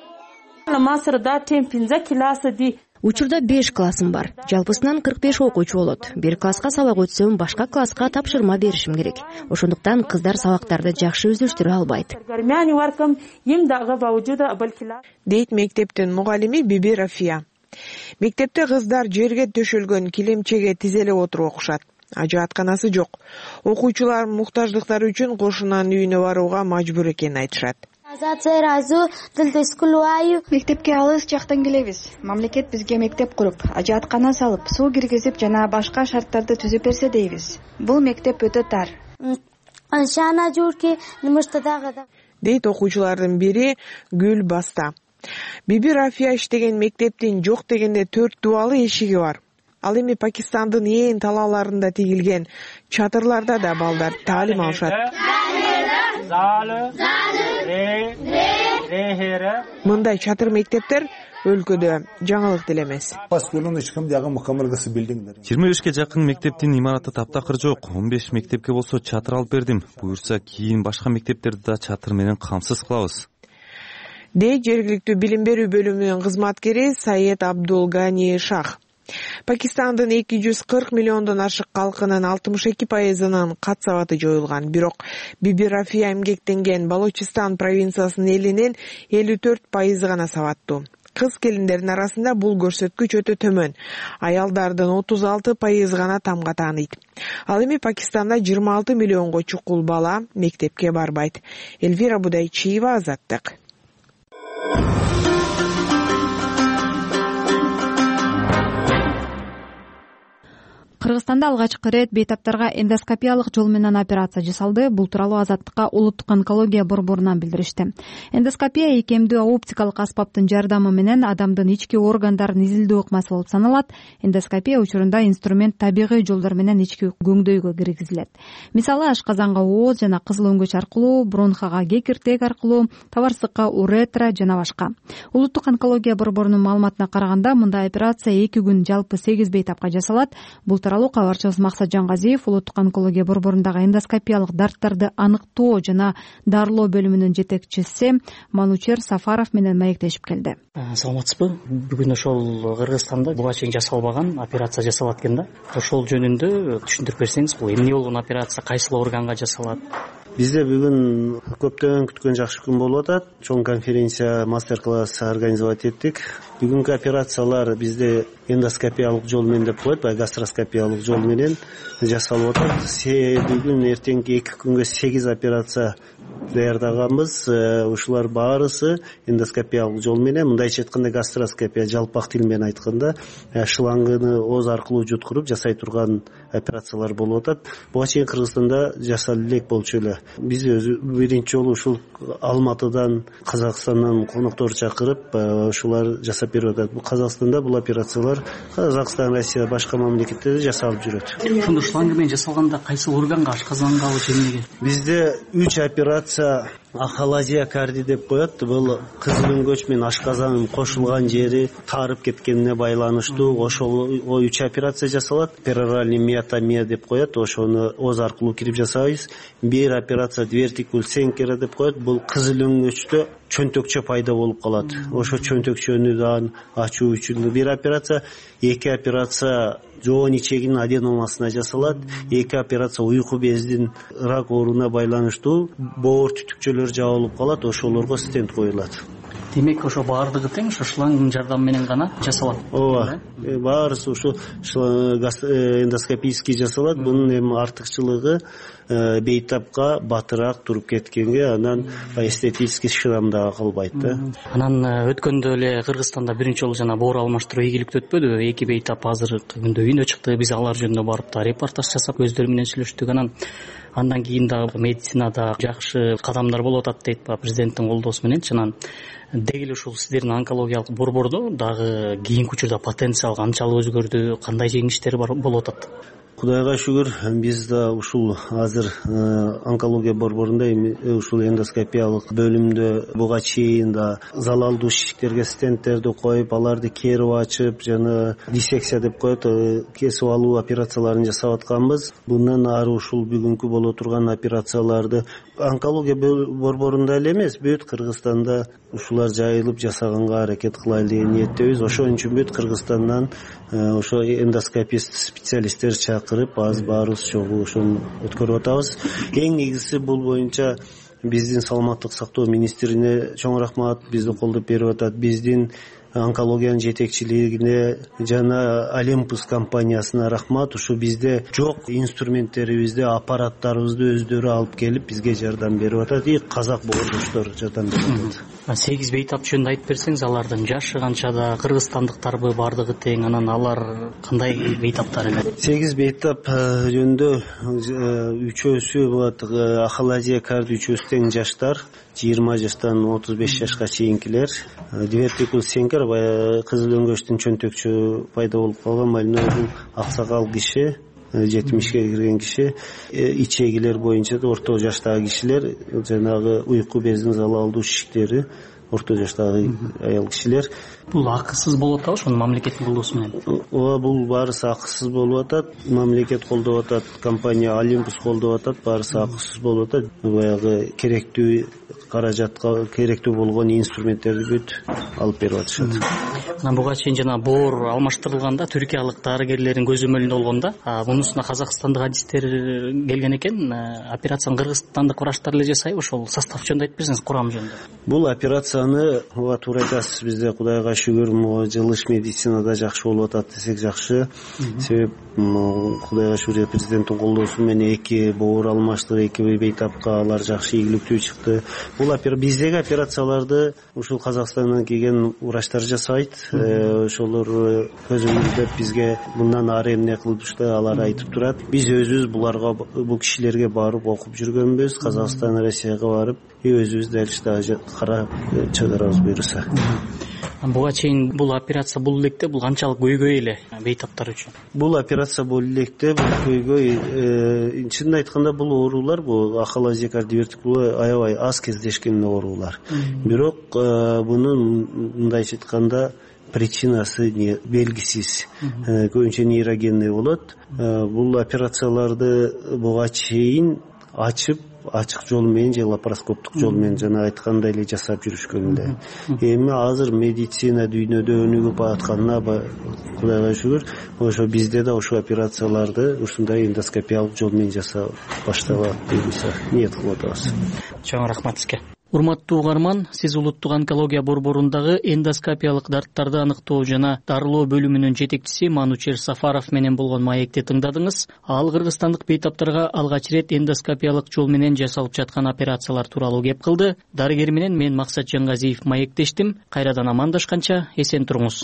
Учурда беш классым бар. Жалпысынан кырк беш окуучу болот. Бир класска сабак өтсөм, башка класска тапшырма беришим керек. Ошондуктан кыздар сабактарды жакшы өздөштүрө албайт. Дейт мектептин мугалими Биби Рафия. Мектепте кыздар жерге төшөлгөн килемчеге тизелеп отуруп окушат. Ажаатканасы жок. Окуучулар муктаждыктары үчүн кошунанын үйүнө барууга мажбур экенин айтышат. Мектепке алыс жактан келебиз. Мамлекет бизге мектеп куруп, ажааткана салып, суу киргизип жана башка шарттарды түзүп берсе дейбиз. Бул мектеп өтө тар. Дейт окуучулардын бири Гүл Баста. Биби Рафия иштеген мектептин жок дегенде төрт дубалы эшиги бар. Ал эми Пакистандын ээн талааларында тигилген чатырларда да балдар таалим алышат. Мындай чатыр мектептер өлкөдө жаңылык деле эмес. жыйырма бешке жакын мектептин имараты таптакыр жок. он беш мектепке болсо чатыр алып бердим. Буюрса кийин башка мектептерди да чатыр менен камсыз кылабыз. Дейт жергиликтүү билим берүү бөлүмүнүн кызматкери Саед Абдулгани Шах. Пакистандын эки жүз кырк миллиондон ашык калкынын алтымыш эки пайызынын кат сабаты жоюлган. Бирок Биби Рафия эмгектенген Балучистан провинциясынын элинин элүү төрт пайызы гана сабаттуу. Кыз келиндердин арасында бул көрсөткүч өтө төмөн. Аялдардын отуз алты пайызы гана тамга тааныйт. Ал эми Пакистанда жыйырма алты миллионго чукул бала мектепке барбайт. Эльвира Будайчиева, Азаттык. Кыргызстанда алгачкы ирет бейтаптарга эндоскопиялык жол менен операция жасалды. Бул тууралуу Азаттыкка Улуттук онкология борборунан билдиришти. Эндоскопия икемдүү оптикалык аспаптын жардамы менен адамдын ички органдарын изилдөө ыкмасы болуп саналат. Эндоскопия учурунда инструмент табигый жолдор менен ички көңдөйгө киргизилет. Мисалы, ашказанга ооз жана кызыл өңгөч аркылуу, бронхага кекиртек аркылуу, табарсыкка уретра жана башка. Улуттук онкология борборунун маалыматына караганда, мындай операция эки күн жалпы сегиз бейтапка жасалат. Бул тууралуу кабарчыбыз Максат Жангазиев Улуттук онкология борборундагы эндоскопиялык дарттарды аныктоо жана дарылоо бөлүмүнүн жетекчиси Манучер Сафаров менен маектешип келди. Саламатсызбы? Бүгүн ошол Кыргызстанда буга чейин жасалбаган операция жасалат экен да. Ошол жөнүндө түшүндүрүп берсеңиз, бул эмне болгон операция, кайсыл органга жасалат? Бизде бүгүн көптөн күткөн жакшы күн болуп атат. Чоң конференция, мастер-класс организовать эттик. Бүгүнкү операциялар бизде эндоскопиялык жол менен деп коет, бай гастроскопиялык жол менен жасалып атат. Бүгүн эртеңки эки күнгө сегиз операция даярдаганбыз. Ушулар баарысы эндоскопиялык жол менен, мындайча айтканда гастроскопия, жалпак тил менен айтканда шлангыны ооз аркылуу жуткуруп жасай турган операциялар болуп атат. Буга чейин Кыргызстанда жасалып элек болчу эле. Биз өзү биринчи жолу ушул Алматыдан, Казакстандан конокторду чакырып, ушулар жасап берип атат. Бул Казакстанда бул операциялар Казакстан, Россия, башка мамлекеттерде жасалып жүрөт. Ошондо шланг менен жасалганда кайсы органга, ашказангабы же эмнеге? Бизде үч операция ахалазия карди деп коет. Бул кызыл өңгөч менен ашказанын кошулган жери тарып кеткенине байланыштуу ошол үч операция жасалат. Пероральный миотомия деп коет. Ошону ооз аркылуу кирип жасайбыз. Бир операция вертикул сенкера деп коет. Бул кызыл өңгөчтө чөнтөкчө пайда болуп калат. Ошо чөнтөкчөнү да ачуу үчүн бир операция, эки операция жоон ичегинин аденомасына жасалат. Эки операция уйку бездин рак ооруна байланыштуу боор түтүкчөлөр жабылып калат, ошолорго стенд коюлат. Демек, ошо баардыгы тең ошо шлангдын жардамы менен гана жасалат. Ооба, баарысы ушу эндоскопийский жасалат. Бунун эми артыкчылыгы бейтапка батыраак туруп кеткенге, анан эстетический шрам да калбайт да. Анан өткөндө эле Кыргызстанда биринчи жолу жана боор алмаштыруу ийгиликтүү өтпөдү? Эки бейтап азыркы күндө үйүнө чыкты. Биз алар жөнүндө барып да репортаж жасап, өздөрү менен сүйлөштүк. Анан андан кийин дагы медицинада жакшы кадамдар болуп атат дейт президенттин колдоосу менен. Анан деги эле ушул сиздердин онкологиялык борбордо дагы кийинки учурда потенциал канчалык өзгөрдү, кандай жеңиштер болуп атат? Кудайга шүгүр, биз да ушул азыр онкология борборунда ушул эндоскопиялык бөлүмдө буга чейин да залалдуу шишиктерге стенттерди коюп, аларды керип ачып, жана диссекция деп коет, кесип алуу операцияларын жасап атканбыз. Bundan ары ушул бүгүнкү боло турган операцияларды онкология борборунда эле эмес, бүт Кыргызстанда ушулар жайылып жасаганга аракет кылайлы деген ниеттебиз. Ошон үчүн бүт Кыргызстандан ошо эндоскопист специалисттер чакырып, аз баарыбыз чогуу ошону өткөрүп атабыз. Эң негизгиси бул боюнча биздин саламаттык сактоо министрине чоң рахмат, бизди колдоп берип атат. Биздин онкологиянын жетекчилигине жана Олимпус компаниясына рахмат. Ушу бизде жок инструменттерибизди, аппараттарыбызды өздөрү алып келип бизге жардам берип атат. И казак боордоштор жардам берип атат. сегиз бейтап жөнүндө айтып берсеңиз, алардын жашы канчада, кыргызстандыктарбы бардыгы тең, анан алар кандай бейтаптар эле? сегиз бейтап жөнүндө үчөөсү Ахаладия Карди үчөөсү тең жаштар, жыйырма жаштан отуз беш жашка чейинкилер. Дивертикул сенкер баягы кызыл өңгөчтүн чөнтөкчү пайда болуп калган, Малиной бул аксакал киши, жетимишке кирген киши. Ичегилер боюнча да орто жаштагы кишилер, жанагы уйку безинин залалдуу шишиктери орто жаштагы аял кишилер. Бул акысыз болуп атабы, ошону мамлекеттин колдоосу менен? Ооба, бул баарысы акысыз болуп атат. Мамлекет колдоп атат, компания Олимпус колдоп атат, баарысы акысыз болуп атат. Баягы керектүү каражатка керектүү болгон инструменттерди бүт алып берип атышат. Анан буга чейин жана боор алмаштырылганда түркиялык дарыгерлердин көзөмөлүндө болгонда, мунусуна казакстандык адистер келген экен. Операцияны кыргызстандык врачтар эле жасайбы? Ошол состав жөнүндө айтып берсеңиз, курам жөнүндө. Бул операцияны ооба туура айтасыз, бизде Кудайга шүгүр, жылыш медицинада жакшы болуп атат десек жакшы. Себеп Кудайга шүгүр президенттин колдоосу менен эки боор алмаштык, эки бейтапка алар жакшы ийгиликтүү чыкты. Бул биздеги операцияларды ушул Казакстандан келген врачтар жасайт. Ошолор көзөмөлдөп бизге мындан ары эмне кылышты алар айтып турат. Биз өзүбүз буларга, бул кишилерге барып окуп жүргөнбүз. Казакстан, Россияга барып, өзүбүз дал карап чыгарабыз буюрса. Буга чейин бул операция бул электе бул канчалык көйгөй эле бейтаптар үчүн? Бул операция бул электе бул көйгөй, чынын айтканда бул оорулар, бул ахалазия кардиовертикул аябай аз кездешкен оорулар. Бирок бунун мындайча айтканда причинасы белгисиз, көбүнчө нейрогенный болот. Бул операцияларды буга чейин ачып, ачык жол менен же лапароскоптук жол менен жана айткандай эле жасап жүрүшкөн эле. Эми азыр медицина дүйнөдө өнүгүп атканына Кудайга шүгүр, ошо бизде да ошол операцияларды ушундай эндоскопиялык жол менен жасап баштабак дейбиз, ниет кылып атабыз. Чоң рахмат сизге. Урматтуу угарман, сиз улуттук онкология борборундагы эндоскопиялык дарттарды аныктоо жана дарылоо бөлүмүнүн жетекчиси Манучер Сафаров менен болгон маекти тыңдадыңыз. Ал кыргызстандык бейтаптарга алгач ирет эндоскопиялык жол менен жасалып жаткан операциялар тууралуу кеп кылды. Дарыгер менен мен Максат Жангазиев маектештим. Кайрадан амандашканча эсен туруңуз.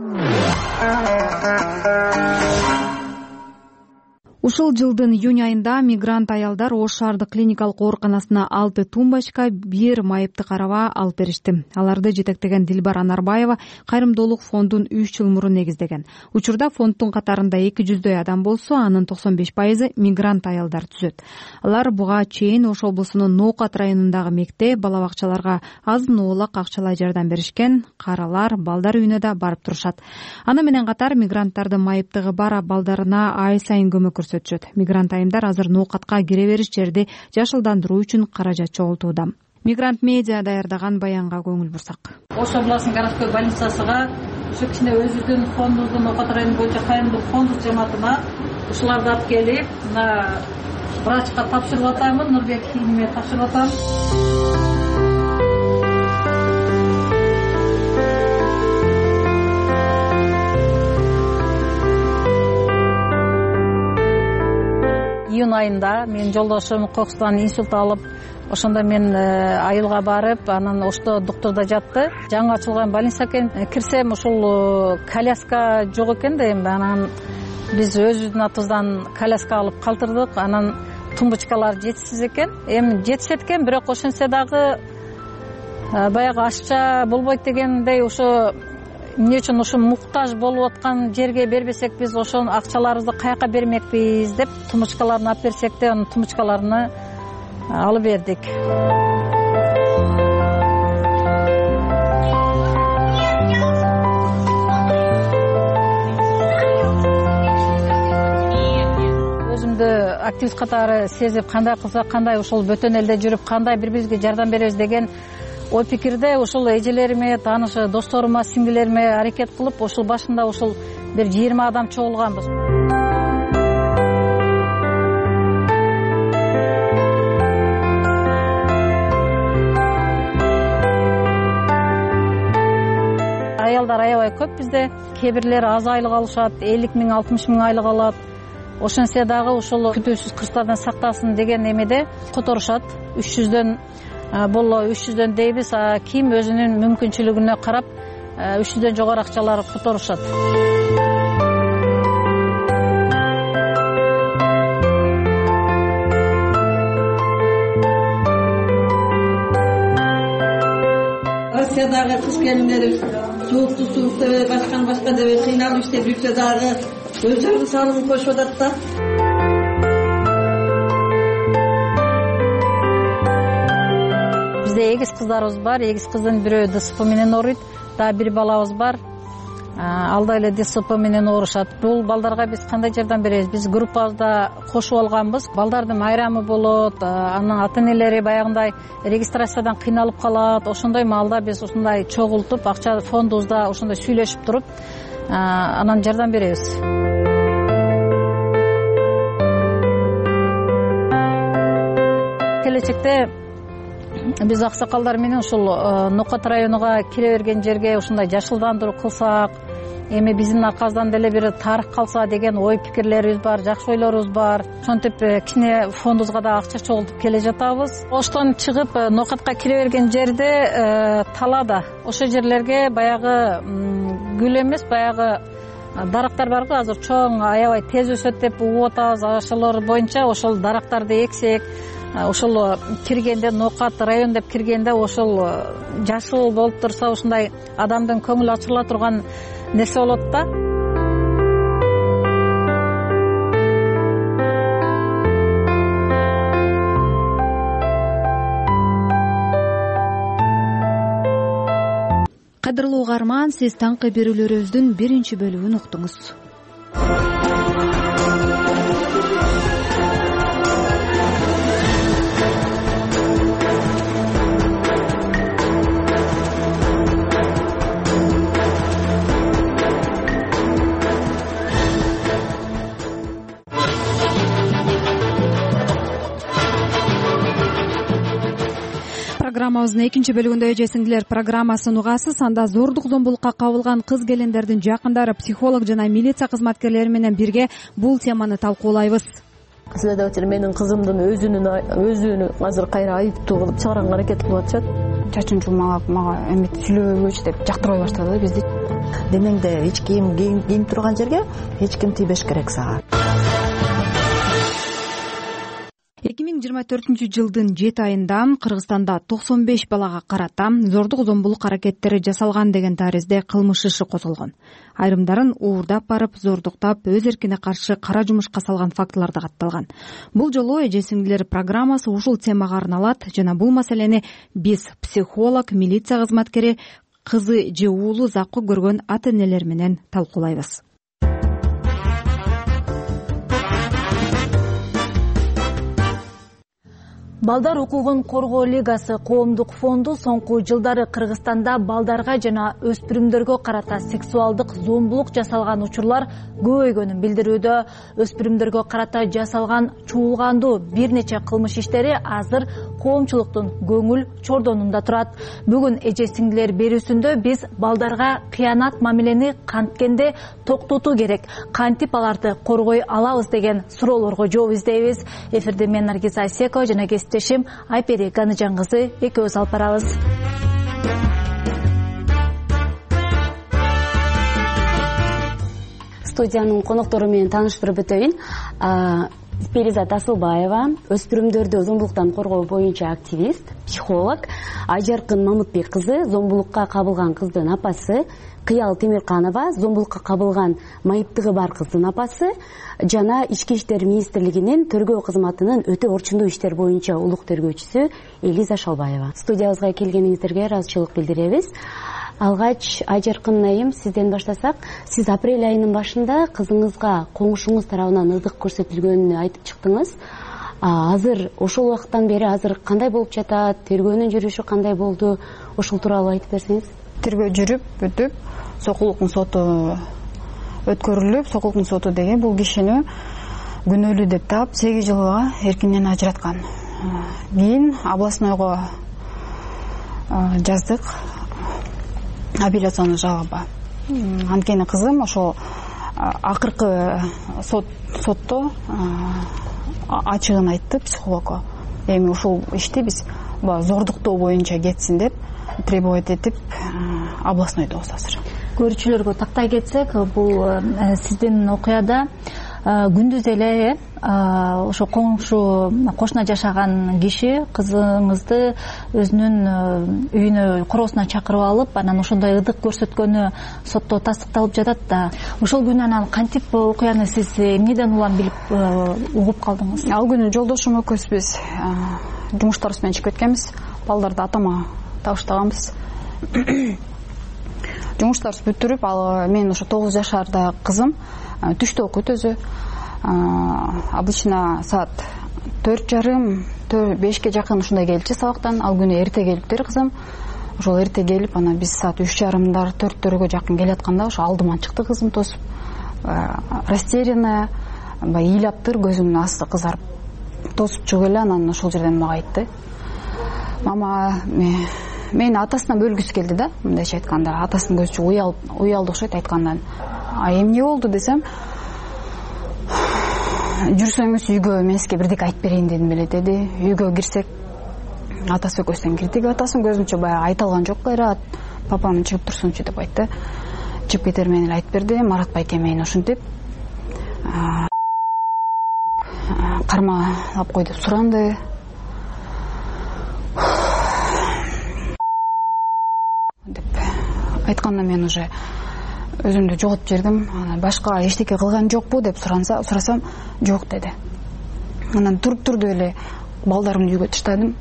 Ушул жылдын июнь айында мигрант аялдар Ош шаардык клиникалык ооруканасына алты тумбочка, бир майыпты караба алып беришти. Аларды жетектеген Дилбар Анарбаева кайрымдуулук фондун үч жыл мурун негиздеген. Учурда фонддун катарында эки жүздөй адам болсо, анын токсон беш пайызы мигрант аялдар түзөт. Алар буга чейин Ош облусунун Ноокат районундагы мектеп, бала бакчаларга азын оолак акчалай жардам беришкен, каралар, балдар үйүнө да барып турушат. Аны менен катар мигранттардын майыптыгы бар балдарына ай сайын көмөк көрсөтүшөт. Мигрант айымдар азыр Ноокатка кире бериш жерди жашылдандыруу үчүн каражат чогултууда. Мигрант медиа даярдаган баянга көңүл бурсак. Ош областынын городской больницасыга ушу кичине өзүбүздүн фондубуздун Ноокат району боюнча кайрымдуулук фонду жамаатына ушуларды алып келип, мына врачка тапшырып атамын, Нурбек Хилиме тапшырып атам. Июнь айында мен жолдошум кокустан инсульт алып, ошондо мен айылга барып, анан Ошто доктурда жатты. Жаңы ачылган больница экен. Кирсем ушул коляска жок экен да, эми анан биз өзүбүздүн атыбыздан коляска алып калтырдык. Анан тумбочкалар жетишсиз экен. Эми жетишет экен, бирок ошентсе дагы баягы ашча болбойт дегендей ошо эмне үчүн ушул муктаж болуп аткан жерге бербесек, биз ошол акчаларыбызды каяка бермекпиз деп тумучкаларын алып берсек де, анын тумучкаларыны алып бердик. Активист катары сезип, кандай кылсак, кандай ушул бөтөн элде жүрүп, кандай бири бирибизге жардам беребиз деген ой пикирде ушул эжелериме, таанышы досторума, сиңдилериме аракет кылып, ушул башында ушул бир жыйырма адам чогулганбыз. Аялдар аябай көп бизде. Кээ бирлери аз айлык алышат, элүү миң, алтымыш миң айлык алат. Ошентсе дагы ушул күтүүсүз кырсыздардан сактасын деген эмеде которушат. үч жүздөн боло, үч жүздөн дейбиз, ким өзүнүн мүмкүнчүлүгүнө карап үч жүздөн жогору акчалар которушат. Россиядагы кыш келиндери суукту суук деп, башканы башка деп кыйналып иштеп жүрсө дагы өздөрүнүн салымын кошуп атат да. Бизде эгиз кыздарыбыз бар. Эгиз кыздын бирөө ДСП менен ооруйт. Дагы бир балабыз бар. Ал да эле ДСП менен оорушат. Бул балдарга биз кандай жардам беребиз? Биз группабызда кошуп алганбыз. Балдардын майрамы болот, анын ата-энелери баягындай регистрациядан кыйналып калат. Ошондой маалда биз ушундай чогултуп, акча фондубузда ошондой сүйлөшүп туруп, анан жардам беребиз. Келечекте биз аксакалдар менен ушул Нокат районуга кире берген жерге ушундай жашылдандыруу кылсак, эми биздин аркабыздан деле бир тарых калса деген ой пикирлерибиз бар, жакшы ойлорубуз бар. Ошентип кичине фондубузга да акча чогултуп келе жатабыз. Оштон чыгып Нокатка кире берген жерде талада ошол жерлерге баягы гүл эмес, баягы дарактар барбы, азыр чоң, аябай тез өсөт деп угуп атабыз. Ошолор боюнча ошол дарактарды эксек, ошол киргенде Нокат район деп киргенде ошол жашыл болуп турса, ушундай адамдын көңүлү ачырыла турган нерсе болот да. Кадырлуу угарман, сиз таңкы берүүлөрүбүздүн биринчи бөлүгүн уктуңуз. Программабыздын экинчи бөлүгүндө эже сиңдилер программасын угасыз. Анда зордук зомбулукка кабылган кыз келиндердин жакындары, психолог жана милиция кызматкерлери менен бирге бул теманы талкуулайбыз. Следователь менин кызымдын өзүнүн өзүнү азыр кайра айыптуу кылып чыгарганга аракет кылып атышат. Чачын жумалап мага эметип сүйлөбөчү деп жактырбай баштады бизди. Денеңде эч кийим кийип турган жерге эч ким тийбеш керек сага. эки миң жыйырма төртүнчү жылдын жети айында Кыргызстанда токсон беш балага карата зордук зомбулук аракеттери жасалган деген таризде кылмыш иши козголгон. Айрымдарын уурдап барып, зордуктап, өз эркине каршы кара жумушка салган фактылар да катталган. Бул жолу эже сиңдилер программасы ушул темага арналат жана бул маселени биз психолог, милиция кызматкери, кызы же уулу закы көргөн ата-энелер менен талкуулайбыз. Балдар укугун коргоо лигасы коомдук фонду соңку жылдары Кыргызстанда балдарга жана өспүрүмдөргө карата сексуалдык зомбулук жасалган учурлар көбөйгөнүн билдирүүдө. Өспүрүмдөргө карата жасалган чуулгандуу бир нече кылмыш иштери азыр коомчулуктун көңүл чордонунда турат. Бүгүн эже сиңдилер берүүсүндө биз балдарга кыянат мамилени канткенде токтотуу керек, кантип аларды коргой алабыз деген суроолорго жооп издейбиз. Эфирде мен Наргиза Асекова жана Тешим Айпери Ганыжан кызы экөөбүз алып барабыз. Студиянын коноктору менен тааныштырып өтөйүн. Перизат Асылбаева, өспүрүмдөрдү зомбулуктан коргоо боюнча активист, психолог. Айжаркын Мамытбек кызы, зомбулукка кабылган кыздын апасы. Кыял Темирканова, зомбулукка кабылган майыптыгы бар кыздын апасы. Жана Ички иштер министрлигинин тергөө кызматынын өтө орчундуу иштер боюнча улук тергөөчүсү Элиза Шалбаева. Студиябызга келгениңиздерге ыраазычылык билдиребиз. Алгач Айжаркын айым, сизден баштасак, сиз апрель айынын башында кызыңызга коңшуңуз тарабынан ызык көрсөтүлгөнүн айтып чыктыңыз. Азыр ошол убакыттан бери азыр кандай болуп жатат? Тергөөнүн жүрүшү кандай болду? Ошол тууралуу айтып берсеңиз. Тергөө жүрүп, бүтүп, Сокулуктун соту өткөрүлүп, Сокулуктун соту деген бул кишини күнөөлүү деп таап, сегиз жылга эркинен ажыраткан. Кийин областнойго жаздык. Апелляционный жалоба. Анткени кызым ошол акыркы сот сотто ачыгын айтты психологко. Эми ушул ишти биз зордуктоо боюнча кетсин деп требовать этип областнойдобуз азыр. Көрүүчүлөргө тактай кетсек, бул сиздин окуяда күндүз эле ошо коңшу кошуна жашаган киши кызыңызды өзүнүн үйүнө короосуна чакырып алып, анан ошондой ырдык көрсөткөнү сотто тастыкталып жатат да. Ошол күнү анан кантип окуяны сиз эмнеден улам билип угуп калдыңыз? Ал күнү жолдошум экөөбүз биз жумуштарыбыз менен чыгып кеткенбиз. Балдарды атама табыштаганбыз. Жумуштарыбыз бүтүрүп, ал мен ошо тогуз жашарда кызым түштө окуйт өзү. Обычно саат төрт жарым, бешке жакын ушундай келчү сабактан. Ал күнү эрте келиптир кызым. Ошол эрте келип, анан биз саат үч жарымдар, төрттөргө жакын келатканда ошо алдыман чыкты кызым тосуп. Растерянная, баягы ыйлаптыр, көзүмдүн асты кызарып. Тосуп чыгып эле анан ошол жерден мага айтты. Мама, мени атасынан бөлгүсү келди да, мындайча айтканда. Атасынын көзүчө уялып, уялды окшойт айткандан. А эмне болду десем, жүрсөңүз үйгө мен сизге бирдеке айтып берейин дедим эле деди. Үйгө кирсек, атасы экөөбүздөн кирдик. Атасынын көзүнчө баягы айта алган жок, кайра папам чыгып турсунчу деп айтты. Чыгып кетер менен эле айтып берди. Марат байке мени ушинтип кармалап кой деп суранды. Деп айтканда мен уже өзүмдү жоготуп жибердим. Башка эчтеке кылган жокпу деп суранса, сурасам, жок деди. Анан туруп турду эле балдарымды үйгө таштадым.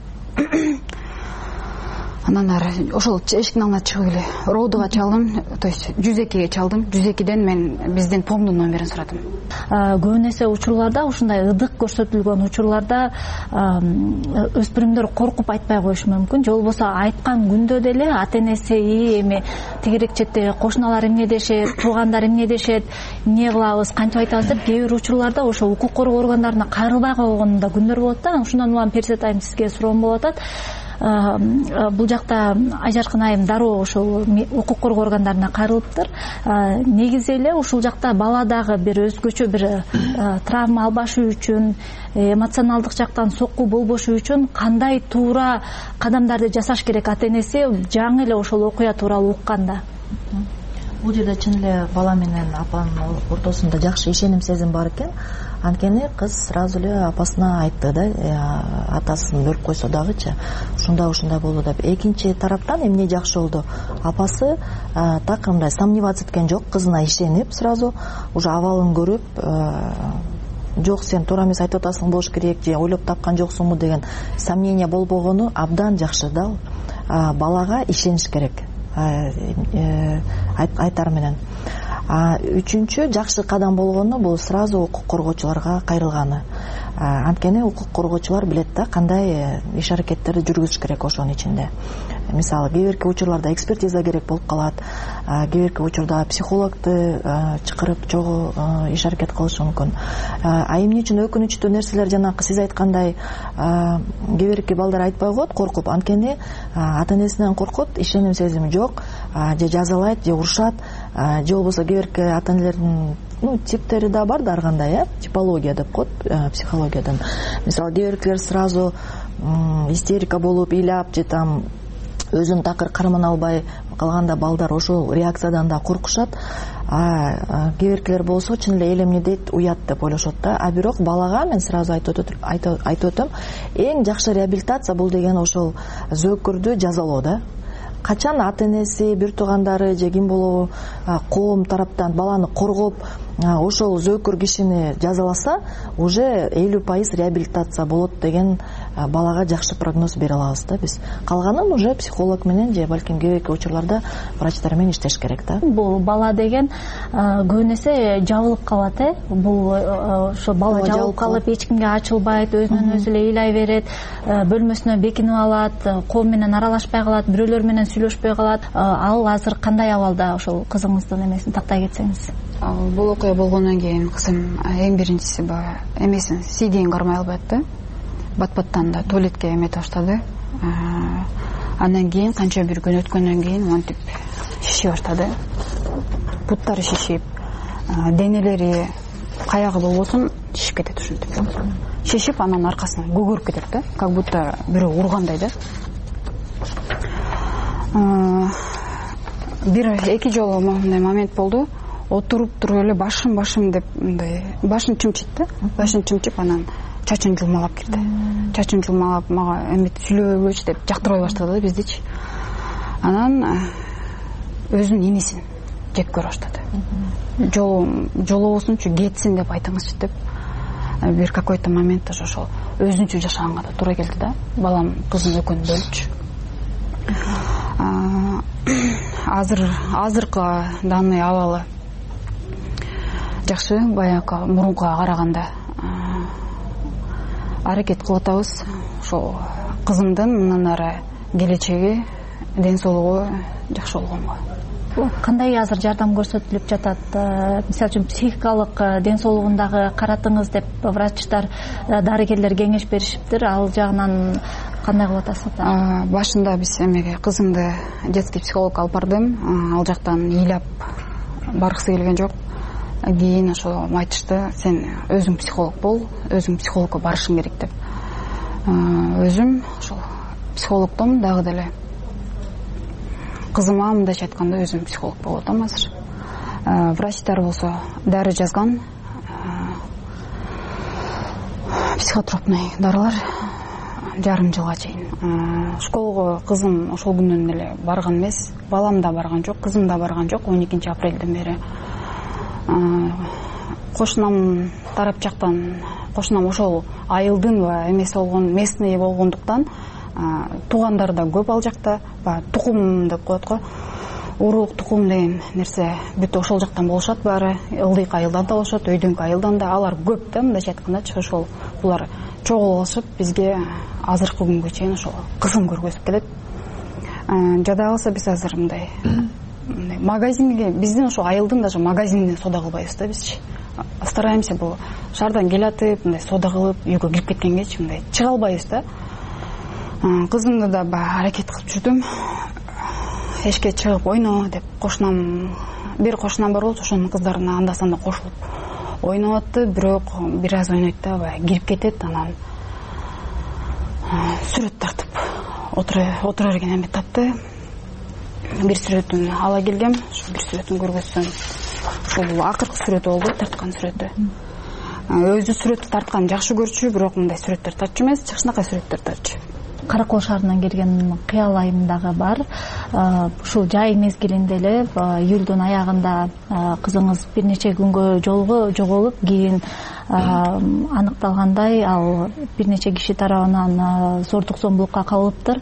Анан ары ошол эшиктин алдына чыгып эле родуга чалдым, то есть жүз экиге чалдым. жүз экиден мен биздин помдун номерин сурадым. Көп нерсе учурларда, ушундай ырдык көрсөтүлгөн учурларда өспүрүмдөр коркуп айтпай коюшу мүмкүн. Же болбосо айткан күндө деле ата-энеси эми тигирек четте кошуналар эмне дешет, туугандар эмне дешет, эмне кылабыз, кантип айтабыз деп кээ бир учурларда ошо укук коргоо органдарына кайрылбай койгон да күндөр болот да. Ошондон улам Перизат айым сизге суроом болуп атат. Бул жакта Айжаркын айым дароо ошол укук коргоо органдарына кайрылыптыр. Негизи эле ушул жакта бала дагы бир өзгөчө бир травма албашы үчүн, эмоционалдык жактан сокку болбошу үчүн кандай туура кадамдарды жасаш керек ата-энеси жаңы эле ошол окуя тууралуу укканда? Бул жерде чын эле бала менен апанын ортосунда жакшы ишеним сезим бар экен. Анткени кыз сразу эле апасына айтты да, атасын бөлүп койсо дагычы ушундай ушундай болду деп. Экинчи тараптан эмне жакшы болду? Апасы так мындай сомневаться эткен жок, кызына ишенип сразу уже абалын көрүп, жок сен туура эмес айтып атасың болуш керек, же ойлоп тапкан жоксуңбу деген сомнение болбогону абдан жакшы да. Балага ишениш керек айтар менен. Үчүнчү жакшы кадам болгону бул сразу укук коргоочуларга кайрылганы. Анткени укук коргоочулар билет да кандай иш аракеттерди жүргүзүш керек ошонун ичинде. Мисалы, кээ бирки учурларда экспертиза керек болуп калат, кээ бирки учурда психологду чакырып чогуу иш аракет кылышы мүмкүн. А эмне үчүн өкүнүчтүү нерселер жанакы сиз айткандай кээ бирки балдар айтпай коет коркуп, анткени ата-энесинен коркот, ишеним сезими жок, же жазалайт, же урушат, же болбосо кээ бирки ата-энелердин ну типтери да бар да ар кандай, э, типология деп коет психологиядан. Мисалы, кээ биркилер сразу истерика болуп, ыйлап же там өзүн такыр кармана албай калганда балдар ошол реакциядан да коркушат. кээ биркилер болсо чын эле эл эмне дейт, уят деп ойлошот да. А бирок балага мен сразу айтып өтөм, эң жакшы реабилитация бул деген ошол зөөкүрдү жазалоо да. Качан ата энеси, бир туугандары же ким болобу коом тараптан баланы коргоп ошол зөөкүр кишини жазаласа, уже элүү пайыз реабилитация болот деген балага жакшы прогноз бере алабыз да биз. Калганын уже психолог менен же балким кээ учурларда врачтар менен иштеш керек да. Бул бала деген көбүн эсе жабылып калат, э? Бул ошо бала жабылып калып, эч кимге ачылбайт, өзүнөн өзү эле ыйлай берет, бөлмөсүнө бекинип алат, коом менен аралашпай калат, бирөөлөр менен сүйлөшпөй калат. Ал азыр кандай абалда, ошол кызыңыздын эмесин тактай кетсеңиз? Бул окуя болгондон кийин кызым эң биринчиси баягы эмесин сийдейин кармай албайт да. Бат-баттан да туалетке эметип баштады. Андан кийин канча бир күн өткөндөн кийин монтип шише баштады. Буттары шишип, денелери каягы болбосун шишип кетет ушинтип. Шишип анан аркасынан көгөрүп кетет да, как будто бирөө ургандай да. Бир эки жолу мындай момент болду. Отуруп туруп эле башым башым деп мындай башын чымчыйт да. Башын чымчып анан чачын жулмалап кирди. Чачын жулмалап мага эметип сүйлөбөчү деп жактырбай баштады да биздичи. Анан өзүнүн энесин жек көрө баштады. Жолу жолобосунчу кетсин деп айтыңызчы деп. Бир какой-то моментте ошол өзүнчө жашаганга да туура келди да. Балам кызым экөөнү бөлчү. Азыр азыркы данный абалы жакшы, баягы мурункуга караганда аракет кылып атабыз. Ошол кызымдын мындан ары келечеги, ден соолугу жакшы болгонго. Кандай азыр жардам көрсөтүлүп жатат? Мисалы үчүн психикалык ден соолугундагы каратыңыз деп врачтар, дарыгерлер кеңеш беришиптир. Ал жагынан кандай кылып атасыздар? Башында биз эмеге кызымды детский психологко алып бардым. Ал жактан ыйлап баргысы келген жок. Кийин ошо айтышты, сен өзүң психолог бол, өзүң психологко барышың керек деп. Өзүм ошол психологдом, дагы деле кызыма мындайча айтканда өзүм психолог болуп атам азыр. Врачтар болсо дары жазган, психотропный дарылар жарым жылга чейин. Школго кызым ошол күнүнөн эле барган эмес, балам да барган жок, кызым да барган жок. он экинчи апрелден бери кошунам тарап жактан, кошунам ошол айылдын ба эмеси болгон, местный болгондуктан туугандар да көп ал жакта. Баягы тукум деп коет го. Урук тукум деген нерсе бүт ошол жактан болушат баары. Ылдыйк айылдан да болушат, өйдөңкү айылдан да. Алар көп да, мындайча айткандачы. Ошол булар чогуу алышып бизге азыркы күнгө чейин ошол кызым көргөзүп келет. Жада калса биз азыр мындай магазинге, биздин ошо айылдын даже магазинине сода кылбайбыз да бизчи. Стараемся бул шаардан келатып, мындай сода кылып, үйгө кирип кеткенгечи мындай чыга албайбыз да. Кызымды да баягы аракет кылып жүрдүм. Эшикке чыгып ойно деп кошунам, бир кошунам бар болчу, ошонун кыздарына анда санда кошулуп ойноп атты, бирок бир аз ойнойт да, баягы кирип кетет, анан сүрөт тартып отура берген эмет тапты. Бир сүрөтүн ала келгем, ошо бир сүрөтүн көргөзсөм, ошол акыркы сүрөтү болду, тарткан сүрөтү. Өзү сүрөттү тарткан жакшы көрчү, бирок мындай сүрөттөр тартчу эмес, жакшынакай сүрөттөр тартчу. Каракол шаарынан келген кыял айымдагы бар. Ушул жай мезгилинде эле июлдун аягында кызыңыз бир нече күнгө жоголуп, кийин аныкталгандай ал бир нече киши тарабынан зордук зомбулукка кабылыптыр.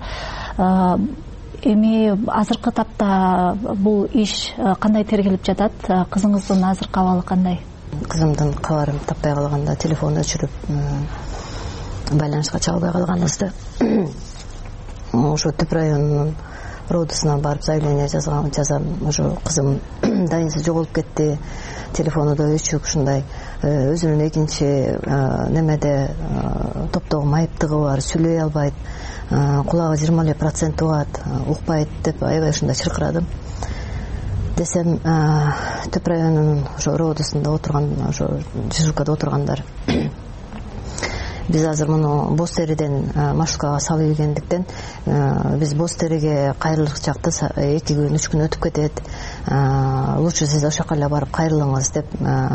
Эми азыркы тапта бул иш кандай тергелип жатат? Кызыңыздын азыркы абалы кандай? Кызымдын кабарын таппай калганда телефонду өчүрүп байланышка чыга албай калганыбызды ошо Түп районунун родусуна барып заявление жазган, жазам. Ошо кызым дайынсыз жоголуп кетти, телефону да өчүк, ушундай өзүнүн экинчи немеде топтогу майыптыгы бар, сүйлөй албайт, кулагы жыйырма эле процент угат, укпайт деп аябай ушундай чыркырадым. Десем, Түп районунун ошо родусунда отурган, ошо дежуркада отургандар биз азыр муну боз териден маршруткага салып ийгендиктен биз боз териге кайрылыш чакта эки күн үч күн өтүп кетет, лучше сиз ошол жака эле барып кайрылыңыз деп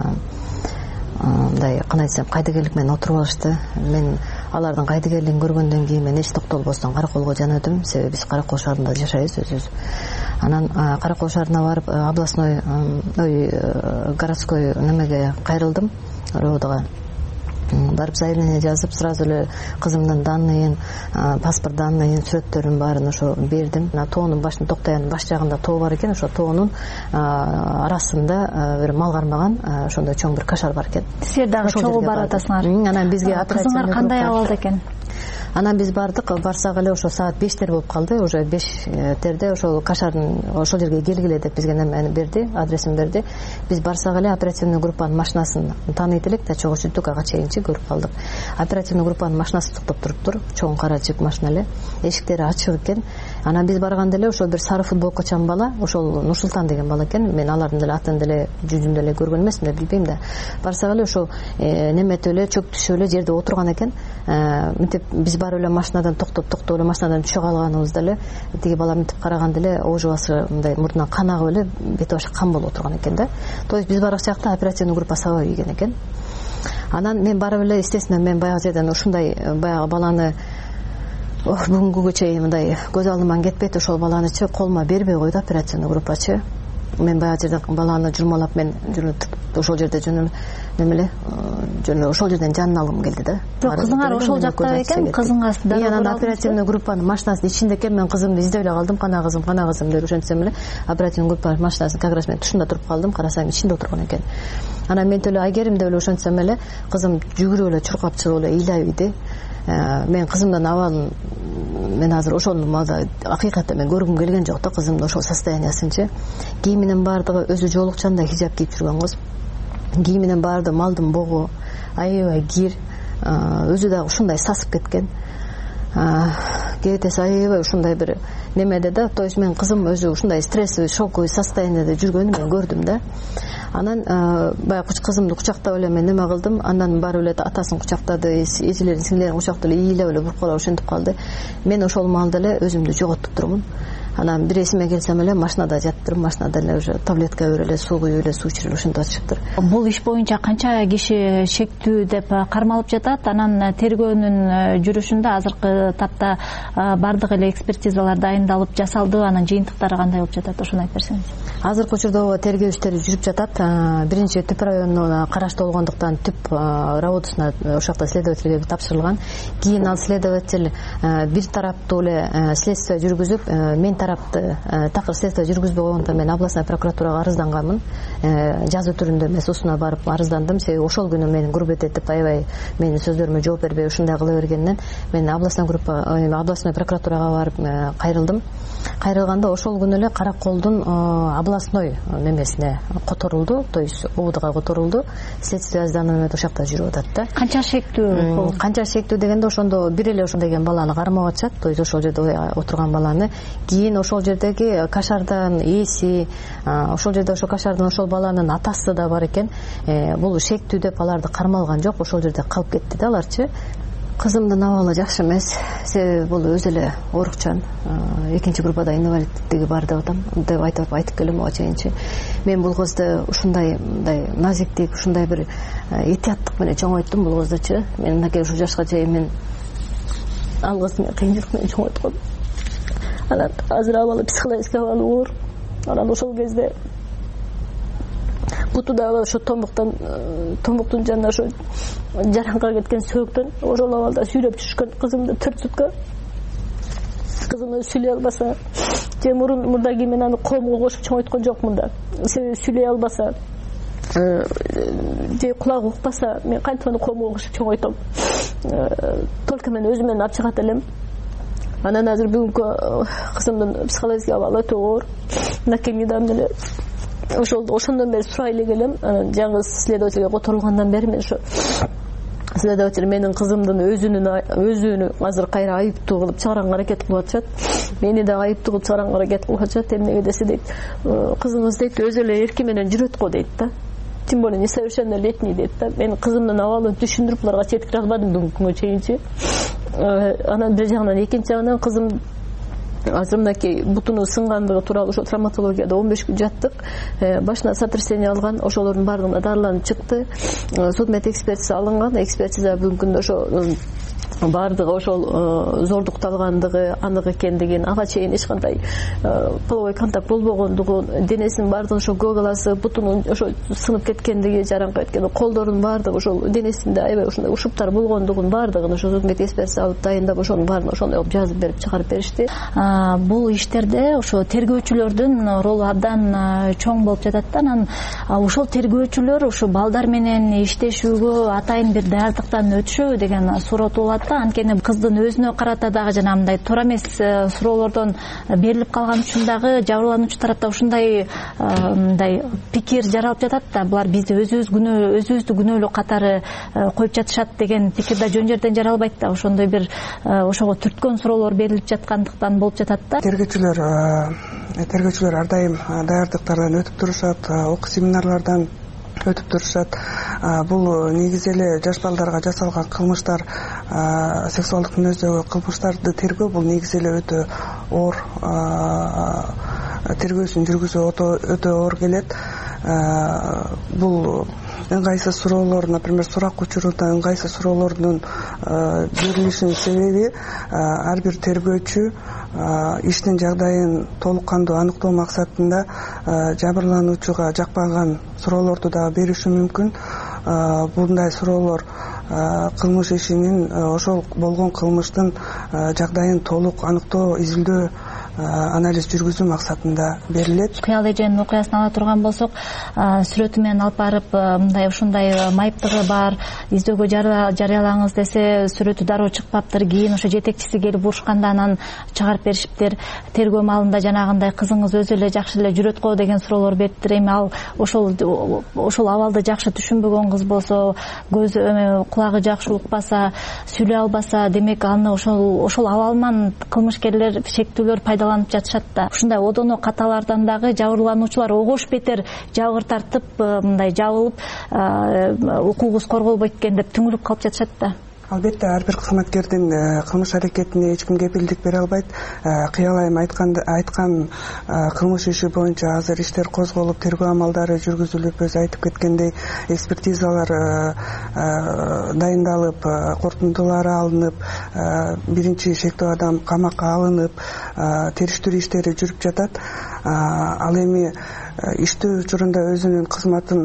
мындай кандай десем кайдыгерлик менен отуруп алышты. Мен алардын кайдыгерлигин көргөндөн кийин мен эч токтолбостон Караколго жөнөдүм, себеби биз Каракол шаарында жашайбыз өзүбүз. Анан Каракол шаарына барып областной ой городской немеге кайрылдым, РОДго барып заявление жазып, сразу эле кызымдын данныйын, паспорт данныйын, сүрөттөрүн баарын ошо бердим. Тоонун башын Токтаянын баш жагында тоо бар экен, ошо тоонун арасында бир мал кармаган ошондой чоң бир кашар бар экен. Силер дагы чогуу барып атасыңар. Анан бизге кызыңар кандай абалда экен? Анан биз бардык, барсак эле ошо саат бештер болуп калды, уже бештерде ошол кашардын ошол жерге келгиле деп бизге немени берди, адресин берди. Биз барсак эле оперативный группанын машинасын тааныйт элек да, чогуу сүттүк ага чейинчи көрүп калдык. Оперативный группанын машинасы токтоп туруптур, чоң кара жик машина эле, эшиктери ачык экен. Анан биз барганда эле ошол бир сары футболкачан бала, ошол Нурсултан деген бала экен. Мен алардын деле атын деле жүзүн деле көргөн эмесмин да, билбейм да. Барсак эле ошо неметип эле чөп түшүп эле жерде отурган экен. Мынтип биз барып эле машинадан токтоп токтоп эле машинадан түшө калганыбызда эле тиги бала мынтип караганда эле оожубасы мындай мурдунан кан агып эле бети башы кан болуп отурган экен да. То есть биз барган чакта оперативный группа сабап ийген экен. Анан мен барып эле, естественно, мен баягы жерден ушундай баягы баланы бүгүнгүгө чейин мындай көз алдыман кетпейт, ошол баланычы колума бербей койду оперативный группачы. Мен баягы жерден баланы журмалап, мен ошол жерде жөн немеле жөн ошол жерден жанын алгым келди да. Жок, кызыңар ошол жакта экен, кызыңыз да. Анан оперативный группанын машинасынын ичинде экен, мен кызымды издеп эле калдым, кана кызым, кана кызым деп ошентсем эле оперативный группанын машинасынын как раз мен тушунда туруп калдым, карасам ичинде отурган экен. Анан мен эле Айгерим деп эле ошентсем эле кызым жүгүрүп эле чуркап чыгып эле ыйлап ийди. Мен кызымдын абалын мен азыр ошол маалда акыйкатта мен көргүм келген жок да, кызымдын ошол состояниясынчы. Кийиминин баардыгы өзү жоолукчандай хижап кийип жүргөн кыз. Кийиминин баардыгы малдын богу, аябай кир, өзү дагы ушундай сасып кеткен. Кебетеси аябай ушундай бир немеде да, то есть мен кызым өзү ушундай стрессовый, шоковый состоянияда жүргөнүн мен көрдүм да. Анан баягы кызымды кучактап эле мен неме кылдым, андан барып эле атасын кучактады, эжелерин, сиңдилерин кучактап эле ыйлап эле буркалап ошентип калды. Мен ошол маалда эле өзүмдү жоготуп турмун. Анан бир эсиме келсем эле машинада жатыптыр, машинада эле уже таблетка берип эле, суу куюп эле, суу ичирип эле ошентип атышыптыр. Бул иш боюнча канча киши шектүү деп кармалып жатат? Анан тергөөнүн жүрүшүндө азыркы тапта бардык эле экспертизалар дайындалып жасалды, анан жыйынтыктары кандай болуп жатат? Ошону айтып берсеңиз. Азыркы учурда тергөө иштери жүрүп жатат. Биринчи түп районуна караштуу болгондуктан түп работасына ошол жакта следовательге тапшырылган. Кийин ал следователь бир тараптуу эле следствие жүргүзүп, мен тарапты такыр следствие жүргүзбөй койгондон мен областной прокуратурага арызданганмын. Жазуу түрүндө эмес, усуна барып арыздандым. Себеби ошол күнү мени гурбет этип, аябай менин сөздөрүмө жооп бербей ушундай кыла бергенден мен областной группа областной прокуратурага барып кайрылдым. Кайрылганда ошол күнү эле Караколдун областной немесине которулду, то есть ОУДга которулду. Следствие зданиясында ошол жакта жүрүп атат да. Канча шектүү? Канча шектүү дегенде ошондо бир эле ошол деген баланы кармап атышат, то есть ошол жерде отурган баланы. Кийин ошол жердеги кашардан ээси, ошол жерде ошол кашардын ошол баланын атасы да бар экен. Бул шектүү деп аларды кармалган жок, ошол жерде калып кетти да аларчы. Кызымдын абалы жакшы эмес, себеби бул өзү эле оорукчан, экинчи группада инвалидтиги бар деп атам, деп айтып айтып келем ага чейинчи. Мен бул кызды ушундай мындай назиктик, ушундай бир этияттык менен чоңойттум бул кыздычы. Мен мынакей ушул жашка чейин мен ал кызды кыйынчылык менен чоңойтком. Анан азыр абалы психологический абалы оор. Анан ошол кезде буту дагы ошо томуктан, томуктун жанына ошо жараңка кеткен сөөктөн ошол абалда сүйрөп жүрүшкөн кызымды төрт сутка. Кызым өзү сүйлөй албаса, же мурун мурдагы мен аны коомго кошуп чоңойткон жокмун да. Себеби сүйлөй албаса, же кулагы укпаса, мен кантип аны коомго кошуп чоңойтом. Только мен өзүм менен ап чыгат элем. Анан азыр бүгүнкү кызымдын психологический абалы өтө оор. Мынакей недавно эле ошол ошондон бери сурай эле келем. Анан жаңы следовательге которулгандан бери мен ошо следователь менин кызымдын өзүнүн өзүнү азыр кайра айыптуу кылып чыгарганга аракет кылып атышат. Мени да айыптуу кылып чыгарганга аракет кылып атышат. Эмнеге десе дейт, кызыңыз дейт өзү эле эрки менен жүрөт го дейт да. тем более несовершеннолетний дейт да. Мен кызымдын абалын түшүндүрүп буларга жеткире албадым бүгүнкү күнгө чейинчи. Анан бир жагынан экинчи жагынан кызым азыр мынакей бутуну сынгандыгы тууралуу ошо травматологияда он беш күн жаттык. Башына сотрясение алган, ошолордун баардыгына дарыланып чыкты. Судмед экспертиза алынган. Экспертиза бүгүнкү күндө ошо баардыгы ошол зордукталгандыгы анык экендигин, ага чейин эч кандай половой контакт болбогондугун, денесинин баардыгы ошо көк аласы, бутунун ошо сынып кеткендиги, жараңкы кеткен, колдордун баардыгы ошол денесинде аябай ушундай ушуптар болгондугун баардыгын ошо судмед экспертиза алып дайындап ошонун баарын ошондой кылып жазып берип чыгарып беришти. Бул иштерде ошо тергөөчүлөрдүн ролу абдан чоң болуп жатат да. Анан ошол тергөөчүлөр ушу балдар менен иштешүүгө атайын бир даярдыктан өтүшөбү деген суроо туулат. Анткени кыздын өзүнө карата дагы жана мындай туура эмес суроолордон берилип калган үчүн дагы жабырлануучу тарапта ушундай мындай пикир жаралып жатат да. Булар бизди өзүбүз күнөө өзүбүздү күнөөлүү катары коюп жатышат деген пикир да жөн жерден жаралбайт да. Ошондой бир ошого түрткөн суроолор берилип жаткандыктан болуп жатат да. Тергөөчүлөр тергөөчүлөр ар дайым даярдыктардан өтүп турушат, окуу семинарлардан өтүп турушат. Бул негизи эле жаш балдарга жасалган кылмыштар, сексуалдык мүнөздөгү кылмыштарды тергөө бул негизи эле өтө оор, тергөөсүн жүргүзүү өтө оор келет. Бул ыңгайсыз суроолор, например, сурак учурунда ыңгайсыз суроолордун берилишинин себеби ар бир тергөөчү иштин жагдайын толук кандуу аныктоо максатында жабырлануучуга жакпаган суроолорду дагы бериши мүмкүн. Bunday суроолор кылмыш ишинин ошол болгон кылмыштын жагдайын толук аныктоо, изилдөө, анализ жүргүзүү максатында берилет. Кыял эженин окуясын ала турган болсок, сүрөтү менен алып барып мындай ушундай майыптыгы бар, издөөгө жарыялаңыз десе, сүрөтү дароо чыкпаптыр. Кийин ошо жетекчиси келип урушканда анан чыгарып беришиптир. Тергөө маалында жанагындай кызыңыз өзү эле жакшы эле жүрөт го деген суроолор бериптир. Эми ал ошол ошол абалды жакшы түшүнбөгөн кыз болсо, көзү кулагы жакшы укпаса, сүйлөй албаса, демек аны ошол ошол абалынан кылмышкерлер, шектүүлөр пайдаланып жатышат да. Ушундай одоно каталардан дагы жабырлануучулар огош бетер жабыр тартып, мындай жабылып, укугубуз корголбойт экен деп түңүлүп калып жатышат да. Албетте ар бир кызматкердин кылмыш аракетине эч ким кепилдик бере албайт. Кыял айым айткан айткан кылмыш иши боюнча азыр иштер козголуп, тергөө амалдары жүргүзүлүп, өзү айтып кеткендей экспертизалар дайындалып, корутундулары алынып, биринчи шектүү адам камакка алынып, териштирүү иштери жүрүп жатат. Ал эми иштөө учурунда өзүнүн кызматын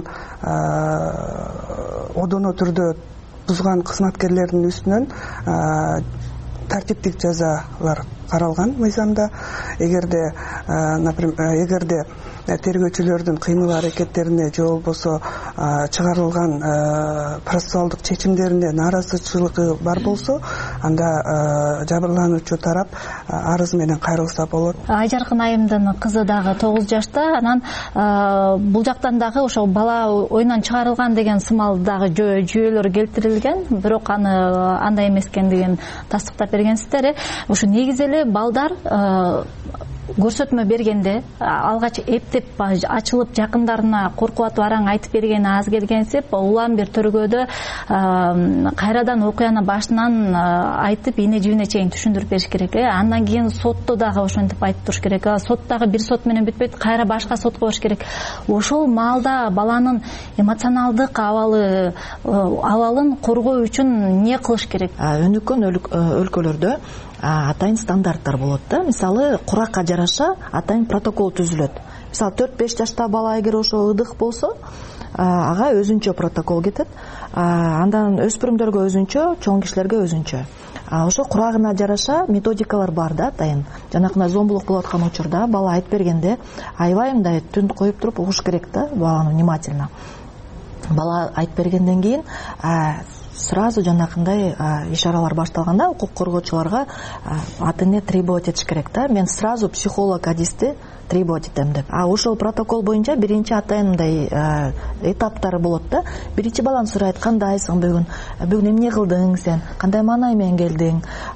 одоно түрдө бузган кызматкерлердин үстүнөн тартиптик жазалар каралган мыйзамда. Эгерде, например, эгерде тергөөчүлөрдүн кыймыл аракеттерине же болбосо чыгарылган процессуалдык чечимдерине нааразычылыгы бар болсо, анда жабырлануучу тарап арыз менен кайрылса болот. Айжаркын айымдын кызы дагы тогуз жашта, анан бул жактан дагы ошо бала оюнан чыгарылган деген сымал дагы жүйөлөр келтирилген, бирок аны андай эмес экендигин тастыктап бергенсиздер. Ошо негизи эле балдар көрсөтмө бергенде, алгач эптеп ачылып жакындарына коркутуп араң айтып бергени аз келгенсип, улам бир төргөдө кайрадан окуяны башынан айтып, эне жибине чейин түшүндүрүп бериш керек. Андан кийин сотто дагы ошентип айтып туруш керек. Сот дагы бир сот менен бүтпөйт, кайра башка сотко барыш керек. Ошол маалда баланын эмоционалдык абалы абалын коргоо үчүн эмне кылыш керек? Өнүккөн өлкөлөрдө атайын стандарттар болот да. Мисалы, куракка жараша атайын протокол түзүлөт. Мисалы, төрт беш жашта бала эгер ошо ыдык болсо, ага өзүнчө протокол кетет. Андан өспүрүмдөргө өзүнчө, чоң кишилерге өзүнчө. Ошо курагына жараша методикалар бар да, атайын. Жанакындай зомбулук болуп аткан учурда бала айтып бергенде, аябай мындай түн коюп туруп угуш керек да, баланы внимательно. Бала айтып бергенден кийин сразу жанакындай ишаралар башталганда укук коргоочуларга ата-эне требовать этиш керек да. Мен сразу психолог адисти требовать этем деп. А ошол протокол боюнча биринчи атайын мындай этаптары болот да. Биринчи баланы сурайт, кандайсың бүгүн? Бүгүн эмне кылдың сен? Кандай маанай менен келдиң?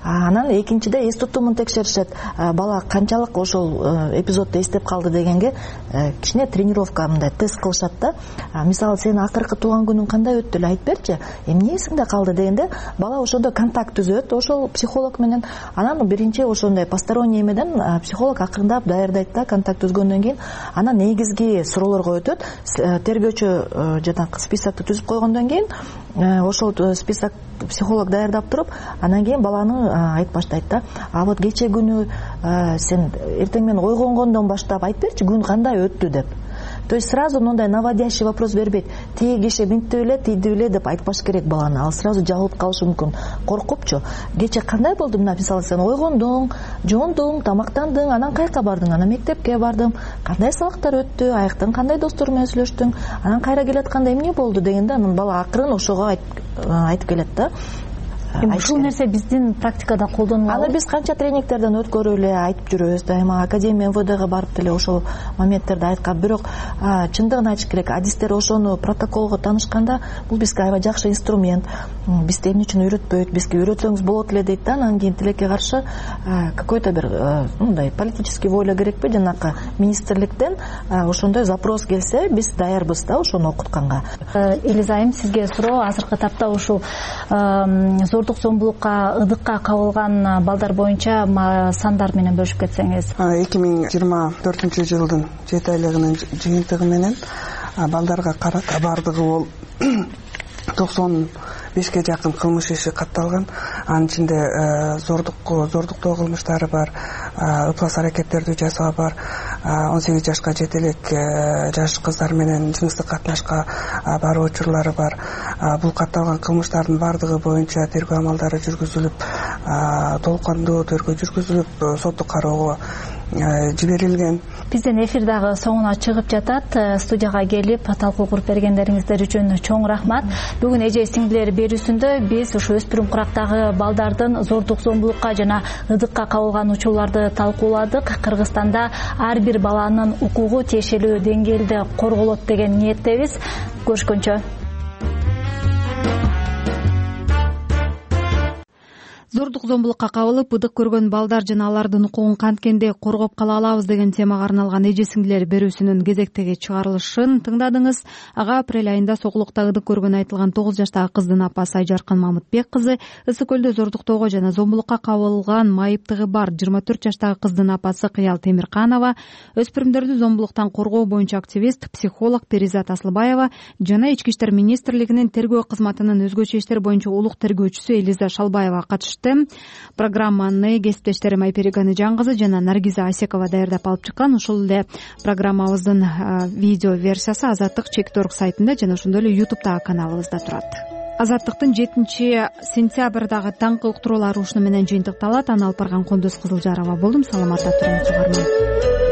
анан экинчиде эс тутумун текшеришет, бала канчалык ошол эпизодду эстеп калды дегенге кичине тренировка мындай тест кылышат да. Мисалы сен акыркы туулган күнүң кандай өттү эле айтып берчи, эмне эсиңде калды дегенде бала ошондо контакт түзөт ошол психолог менен. Анан биринчи ошондой посторонний эмеден психолог акырындап даярдайт да, контакт түзгөндөн кийин анан негизги суроолорго өтөт. Тергөөчү жанагы списокты түзүп койгондон кийин ошол список психолог даярдап туруп, анан кийин баланы айтып баштайт да. А вот кече күнү сен эртең менен ойгонгондон баштап айтып берчи, күн кандай өттү деп. То есть сразу мындай наводящий вопрос бербейт. Тиги киши мынтип эле, тиди эле деп айтпаш керек баланы. Ал сразу жабылып калышы мүмкүн. Коркупчу. Кече кандай болду? Мына мисалы сен ойгондуң, жуундуң, тамактандың, анан кайка бардың? Анан мектепке бардым. Кандай сабактар өттү? Аяктан кандай достор менен сүйлөштүң? Анан кайра келатканда эмне болду дегенде анан бала акырын ошого айтып келет да. Ушул нерсе биздин практикада колдонулат. Аны биз канча тренингтерден өткөрүп эле айтып жүрөбүз. Дайыма академия эм вэ дэге барып деле ошол моменттерди айткан. Бирок чындыгын айтыш керек, адистер ошону протоколго таанышканда бул бизге аябай жакшы инструмент. Бизди эмне үчүн үйрөтпөйт, бизге үйрөтсөңүз болот эле дейт да. Анан кийин тилекке каршы какой-то бир мындай политический воля керекпи, жанакы министрликтен ошондой запрос келсе, биз даярбыз да ошону окутканга. Элиза айым, сизге суроо. Азыркы тапта ушул зордук зомбулукка, ыдыкка кабылган балдар боюнча сандар менен бөлүшүп кетсеңиз. эки миң жыйырма төртүнчү жылдын жети айлыгынын жыйынтыгы менен балдарга карата бардыгы бол токсон бешке жакын кылмыш иши катталган. Анын ичинде зордукко зордуктоо кылмыштары бар, ыплас аракеттерди жасоо бар, он сегиз жашка жете элек жаш кыздар менен жыныстык катнашка баруу учурлары бар. Бул катталган кылмыштардын бардыгы боюнча тергөө амалдары жүргүзүлүп, толук кандуу тергөө жүргүзүлүп, соттук кароого жиберилген. Биздин эфир дагы соңуна чыгып жатат. Студияга келип талкуу куруп бергендериңиздер үчүн чоң рахмат. Бүгүн эже сиңдилер берүүсүндө биз ушу өспүрүм курактагы балдардын зордук зомбулукка жана ыдыкка кабылган учурларды талкууладык. Кыргызстанда ар бир баланын укугу тиешелүү деңгээлде корголот деген ниеттебиз. Көрүшкөнчө. Зордук зомбулукка кабылып, ыдык көргөн балдар жана алардын укугун канткенде коргоп кала алабыз деген темага арналган эже сиңдилер берүүсүнүн кезектеги чыгарылышын тыңдадыңыз. Ага апрель айында Сокулукта ыдык көргөнү айтылган тогуз жаштагы кыздын апасы Айжаркын Мамытбек кызы, Ысык көлдө зордуктоого жана зомбулукка кабылган майыптыгы бар жыйырма төрт жаштагы кыздын апасы Кыял Темирканова, өспүрүмдөрдү зомбулуктан коргоо боюнча активист, психолог Перизат Асылбаева жана Ички иштер министрлигинин тергөө кызматынын өзгөчө иштер боюнча улук тергөөчүсү Элиза Шалбаева катышты. Программаны кесиптештерим Айпери Ганижан кызы жана Наргиза Асекова даярдап алып чыккан. Ошол эле программабыздын видео версиясы Азаттык чекит точка орг сайтында жана ошондой эле ютубтагы каналыбызда турат. Азаттыктын жетинчи сентябрдагы таңкы уктуруулары ушуну менен жыйынтыкталат. Аны алып барган Кондос Кызылжарова болдум. Саламатта туруңуз угарман.